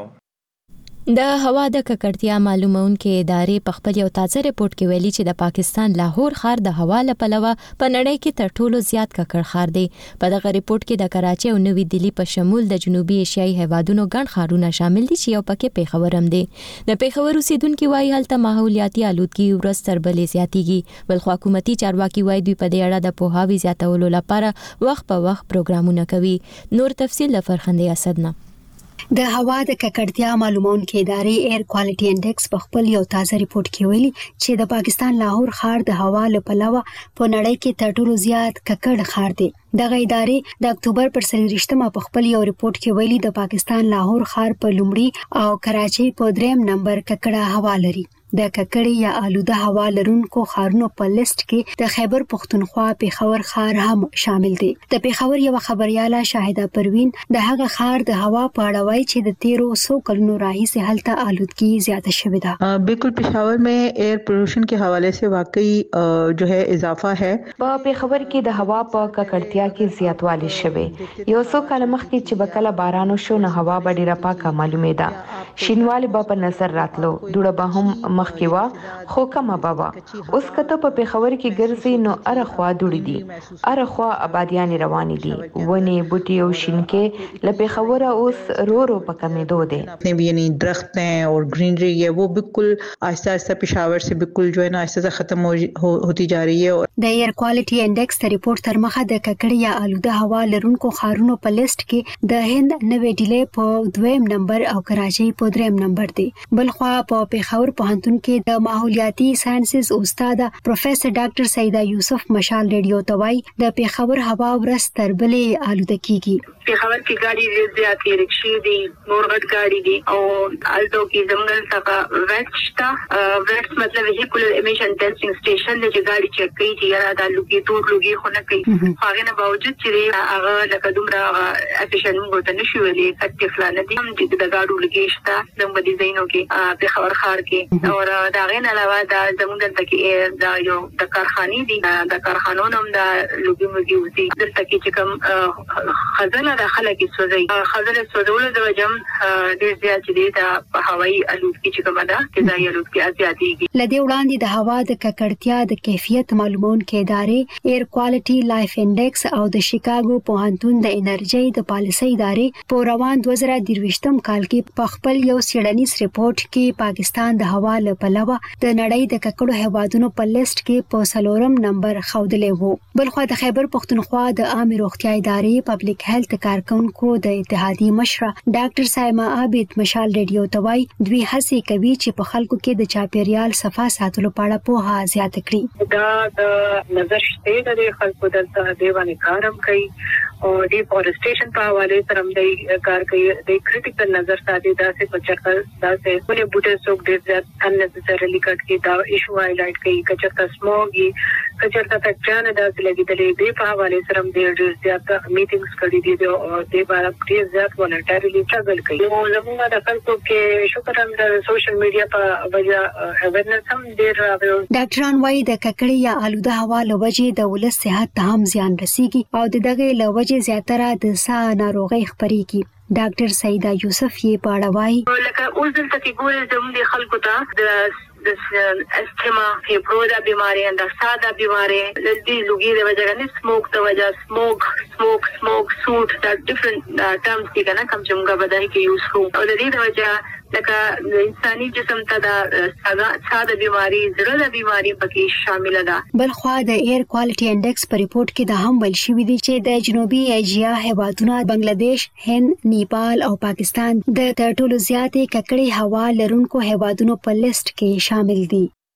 د هوا د ککړتیا معلومونکې ادارې په خپل یو تازه ریپورت کې ویلي چې د پاکستان لاهور ښار د هوا له پلوه په نړۍ کې تر ټولو زیات ککړ ښار دی. په دغه ریپورت کې د کراچۍ او نوي دلی په شمول د جنوبي ایشیایي هیوادونو ګڼ ښارونه شامل دي چې یو پکې پیښور هم دی. د پیښور اوسیدونکو وايي هلته ماحولیاتي آلودګي ورځ تر بلې زیاتیږي، بلخو حکومتي چارواکي وايي دوی په دې اړه د پوهاوي زیاتولو لپاره وخت په وخت پروګرامونه کوي. نور تفصیل له فرخندې اسدنه. د هوا د ککړتیا معلومونکې ادارې ایر کوالټي انډیکس په خپل یو تازه ریپورت کې ویلي چې د پاکستان لاهور ښار د هوا له پلوه په نړۍ کې تر ټولو زیات ککړ ښار دی. دغه ادارې د اکتوبر پر 23 په خپل یو ریپورت کې ویلي د پاکستان لاهور ښار په لومړي او کراچۍ په 3 نمبر ککړه هوا لري. د ککړې یا آلوده هوا لرونکو ښارونو په لیست کې د خیبر پښتونخوا پیښور ښار هم شامل دی. د پیښور یو خبرياله شاهده پروین د هغه ښار د هوا په اړه وایي چې د 1300 کلونو راهیسې هلته آلودگی زیاته شوې ده. बिल्कुल पेशावर में एयर पोल्यूशन के हवाले से वाकई जो है इजाफा है. په پیښور کې د هوا په ککړتیا کې زیاتوالی شوی. یو څو کال مخکې چې بکله باران وشو نو هوا به ډیره پاکه معلومېده، شینوالی به په نظر راتلو، دوړه به هم مخکې وا خو کمه بابا. اوس کته په پیښور کې ګرځي نو ارخوا دوړي دي، ارخوا آبادیان روانې دي، ونی بوټي او شینکې له پیښور اوس رو په کمېدو دي. یعنی درخت ہیں اور گرینری ہے وہ بالکل آہستہ آہستہ پیښور سے بالکل جو ہے نا آہستہ ختم ہوتی جا رہی ہے. د ایر کوالټي انډیکس د ریپورت تر مخه د ککړې یا آلوده هوا لرونکو ښارونو په لیست کې د هند نوې ډیلی په 2 نمبر او کراچۍ په 3 نمبر دی. بلخوا په پیښور پوهنتون کې د ماحولیاتي ساينسز استاد پروفیسور ډاکټر سیدا یوسف مشال ریډیو توای د پیښور هوا ورځ تر بلې آلوده کیږي. پیښور کې ګاډي زیات رکشې دي، نور غټ ګاډي دي او الټو کې زموږ څخه ویټ مطلب ویهیکولر امیشن ټیسټینګ سټیشن دی چې ګاډي چیک کوي چې یاره دا لوګي تور لوګي خو نه کوي. هغه نه باوجود چې هغه لکه دومره افیشن موږ ته نشو ویلې کټ فلانه دي هم چې د ګاډو لګي شته د مدي زینو کې پیښور ښار کې او دا غین علاوه دا زموږ دلته کې دا یو د کارخانې دي، د کارخانو هم دا لوګي موږ وزي دلته کې چې کوم خزانه د خلک سوځي خزانه سوځول د وجم ډیر زیات دي د هوایي آلودګي چې کومه ده چې دا آلودګي زیاتېږي. لدې وړاندې د هوا د ککړتیا د کیفیت معلومونکې ادارې ایر کوالټي لایف انډیکس او د شیکاګو پوهنتون د انرژي د پالیسۍ ادارې په روان 2023 کال کې په خپل یو سیړنیز ریپورت کې پاکستان د هوا له پلوه د نړۍ د ککړو هیوادونو په لیست کې په 4 نمبر ښودلې وو. بلخو د خیبر پښتونخوا د عامه روغتیا ادارې پبلک هیلث کارکونکو د اتحادیې مشره ډاکټر سایما عابد مشال ریډیو توای دوی هڅه کوي چې په خلکو کې د چاپیریال صفا ساتلو په اړه پوهه زیاته کړي. دا د نظر شته د خلکو د دیوانه کارم کوي او د فورسټیشن په حواله سره هم د کار کوي، د کریټیکل نظر ساتي دا څه بچکه دا څه ولې بوټه څوک ډیر زیات اننیسیسریلی کټ کی دا ایشو هایلایټ کوي کچته سموګي کچته فیکچر دا څه لګیدلې د په حواله سره هم ډیر زیات میټینګز کړي دي او د بار ډیر زیات ولنټریلی ټاګل کوي. نو زموږ د خلکو کې شکر هم د سوشل میډیا په وجه اویرنس هم ډیر راغلی. ډاکټران وايي د ککړې یا آلوده هوا له وجې د ولس صحت ته هم زیان رسیږي او د دغه له وجې زیاتره د ساه ناروغۍ خپرېږي. ډاکټر سیدا یوسف یې په اړه وايي لکه اوس دلته کې ګورې زموږ خلکو ته استما फेफड़ों दा बीमारियां दा सादा बीमारी जल्दी लुगी दे वजह ने स्मोक द वजह स्मोक सूट दा डिफरेंट टर्म्स दी ना कम जमगा बदाई के यूज हो और दी वजह लका इंसानी जिस्म ته دا ساده بیماری زړه د بیماری پکې شامل ده. بلخوا د ایر کوالټي انډیکس په ریپورت کې د هم ویل شوی دی چې د جنوبي ایشیا هیوادونو بنگلاديش، هند، نیپال او پاکستان د ټولو زیاتې ککړې هوا لرونکو هیوادونو په لیست کې شامل دي.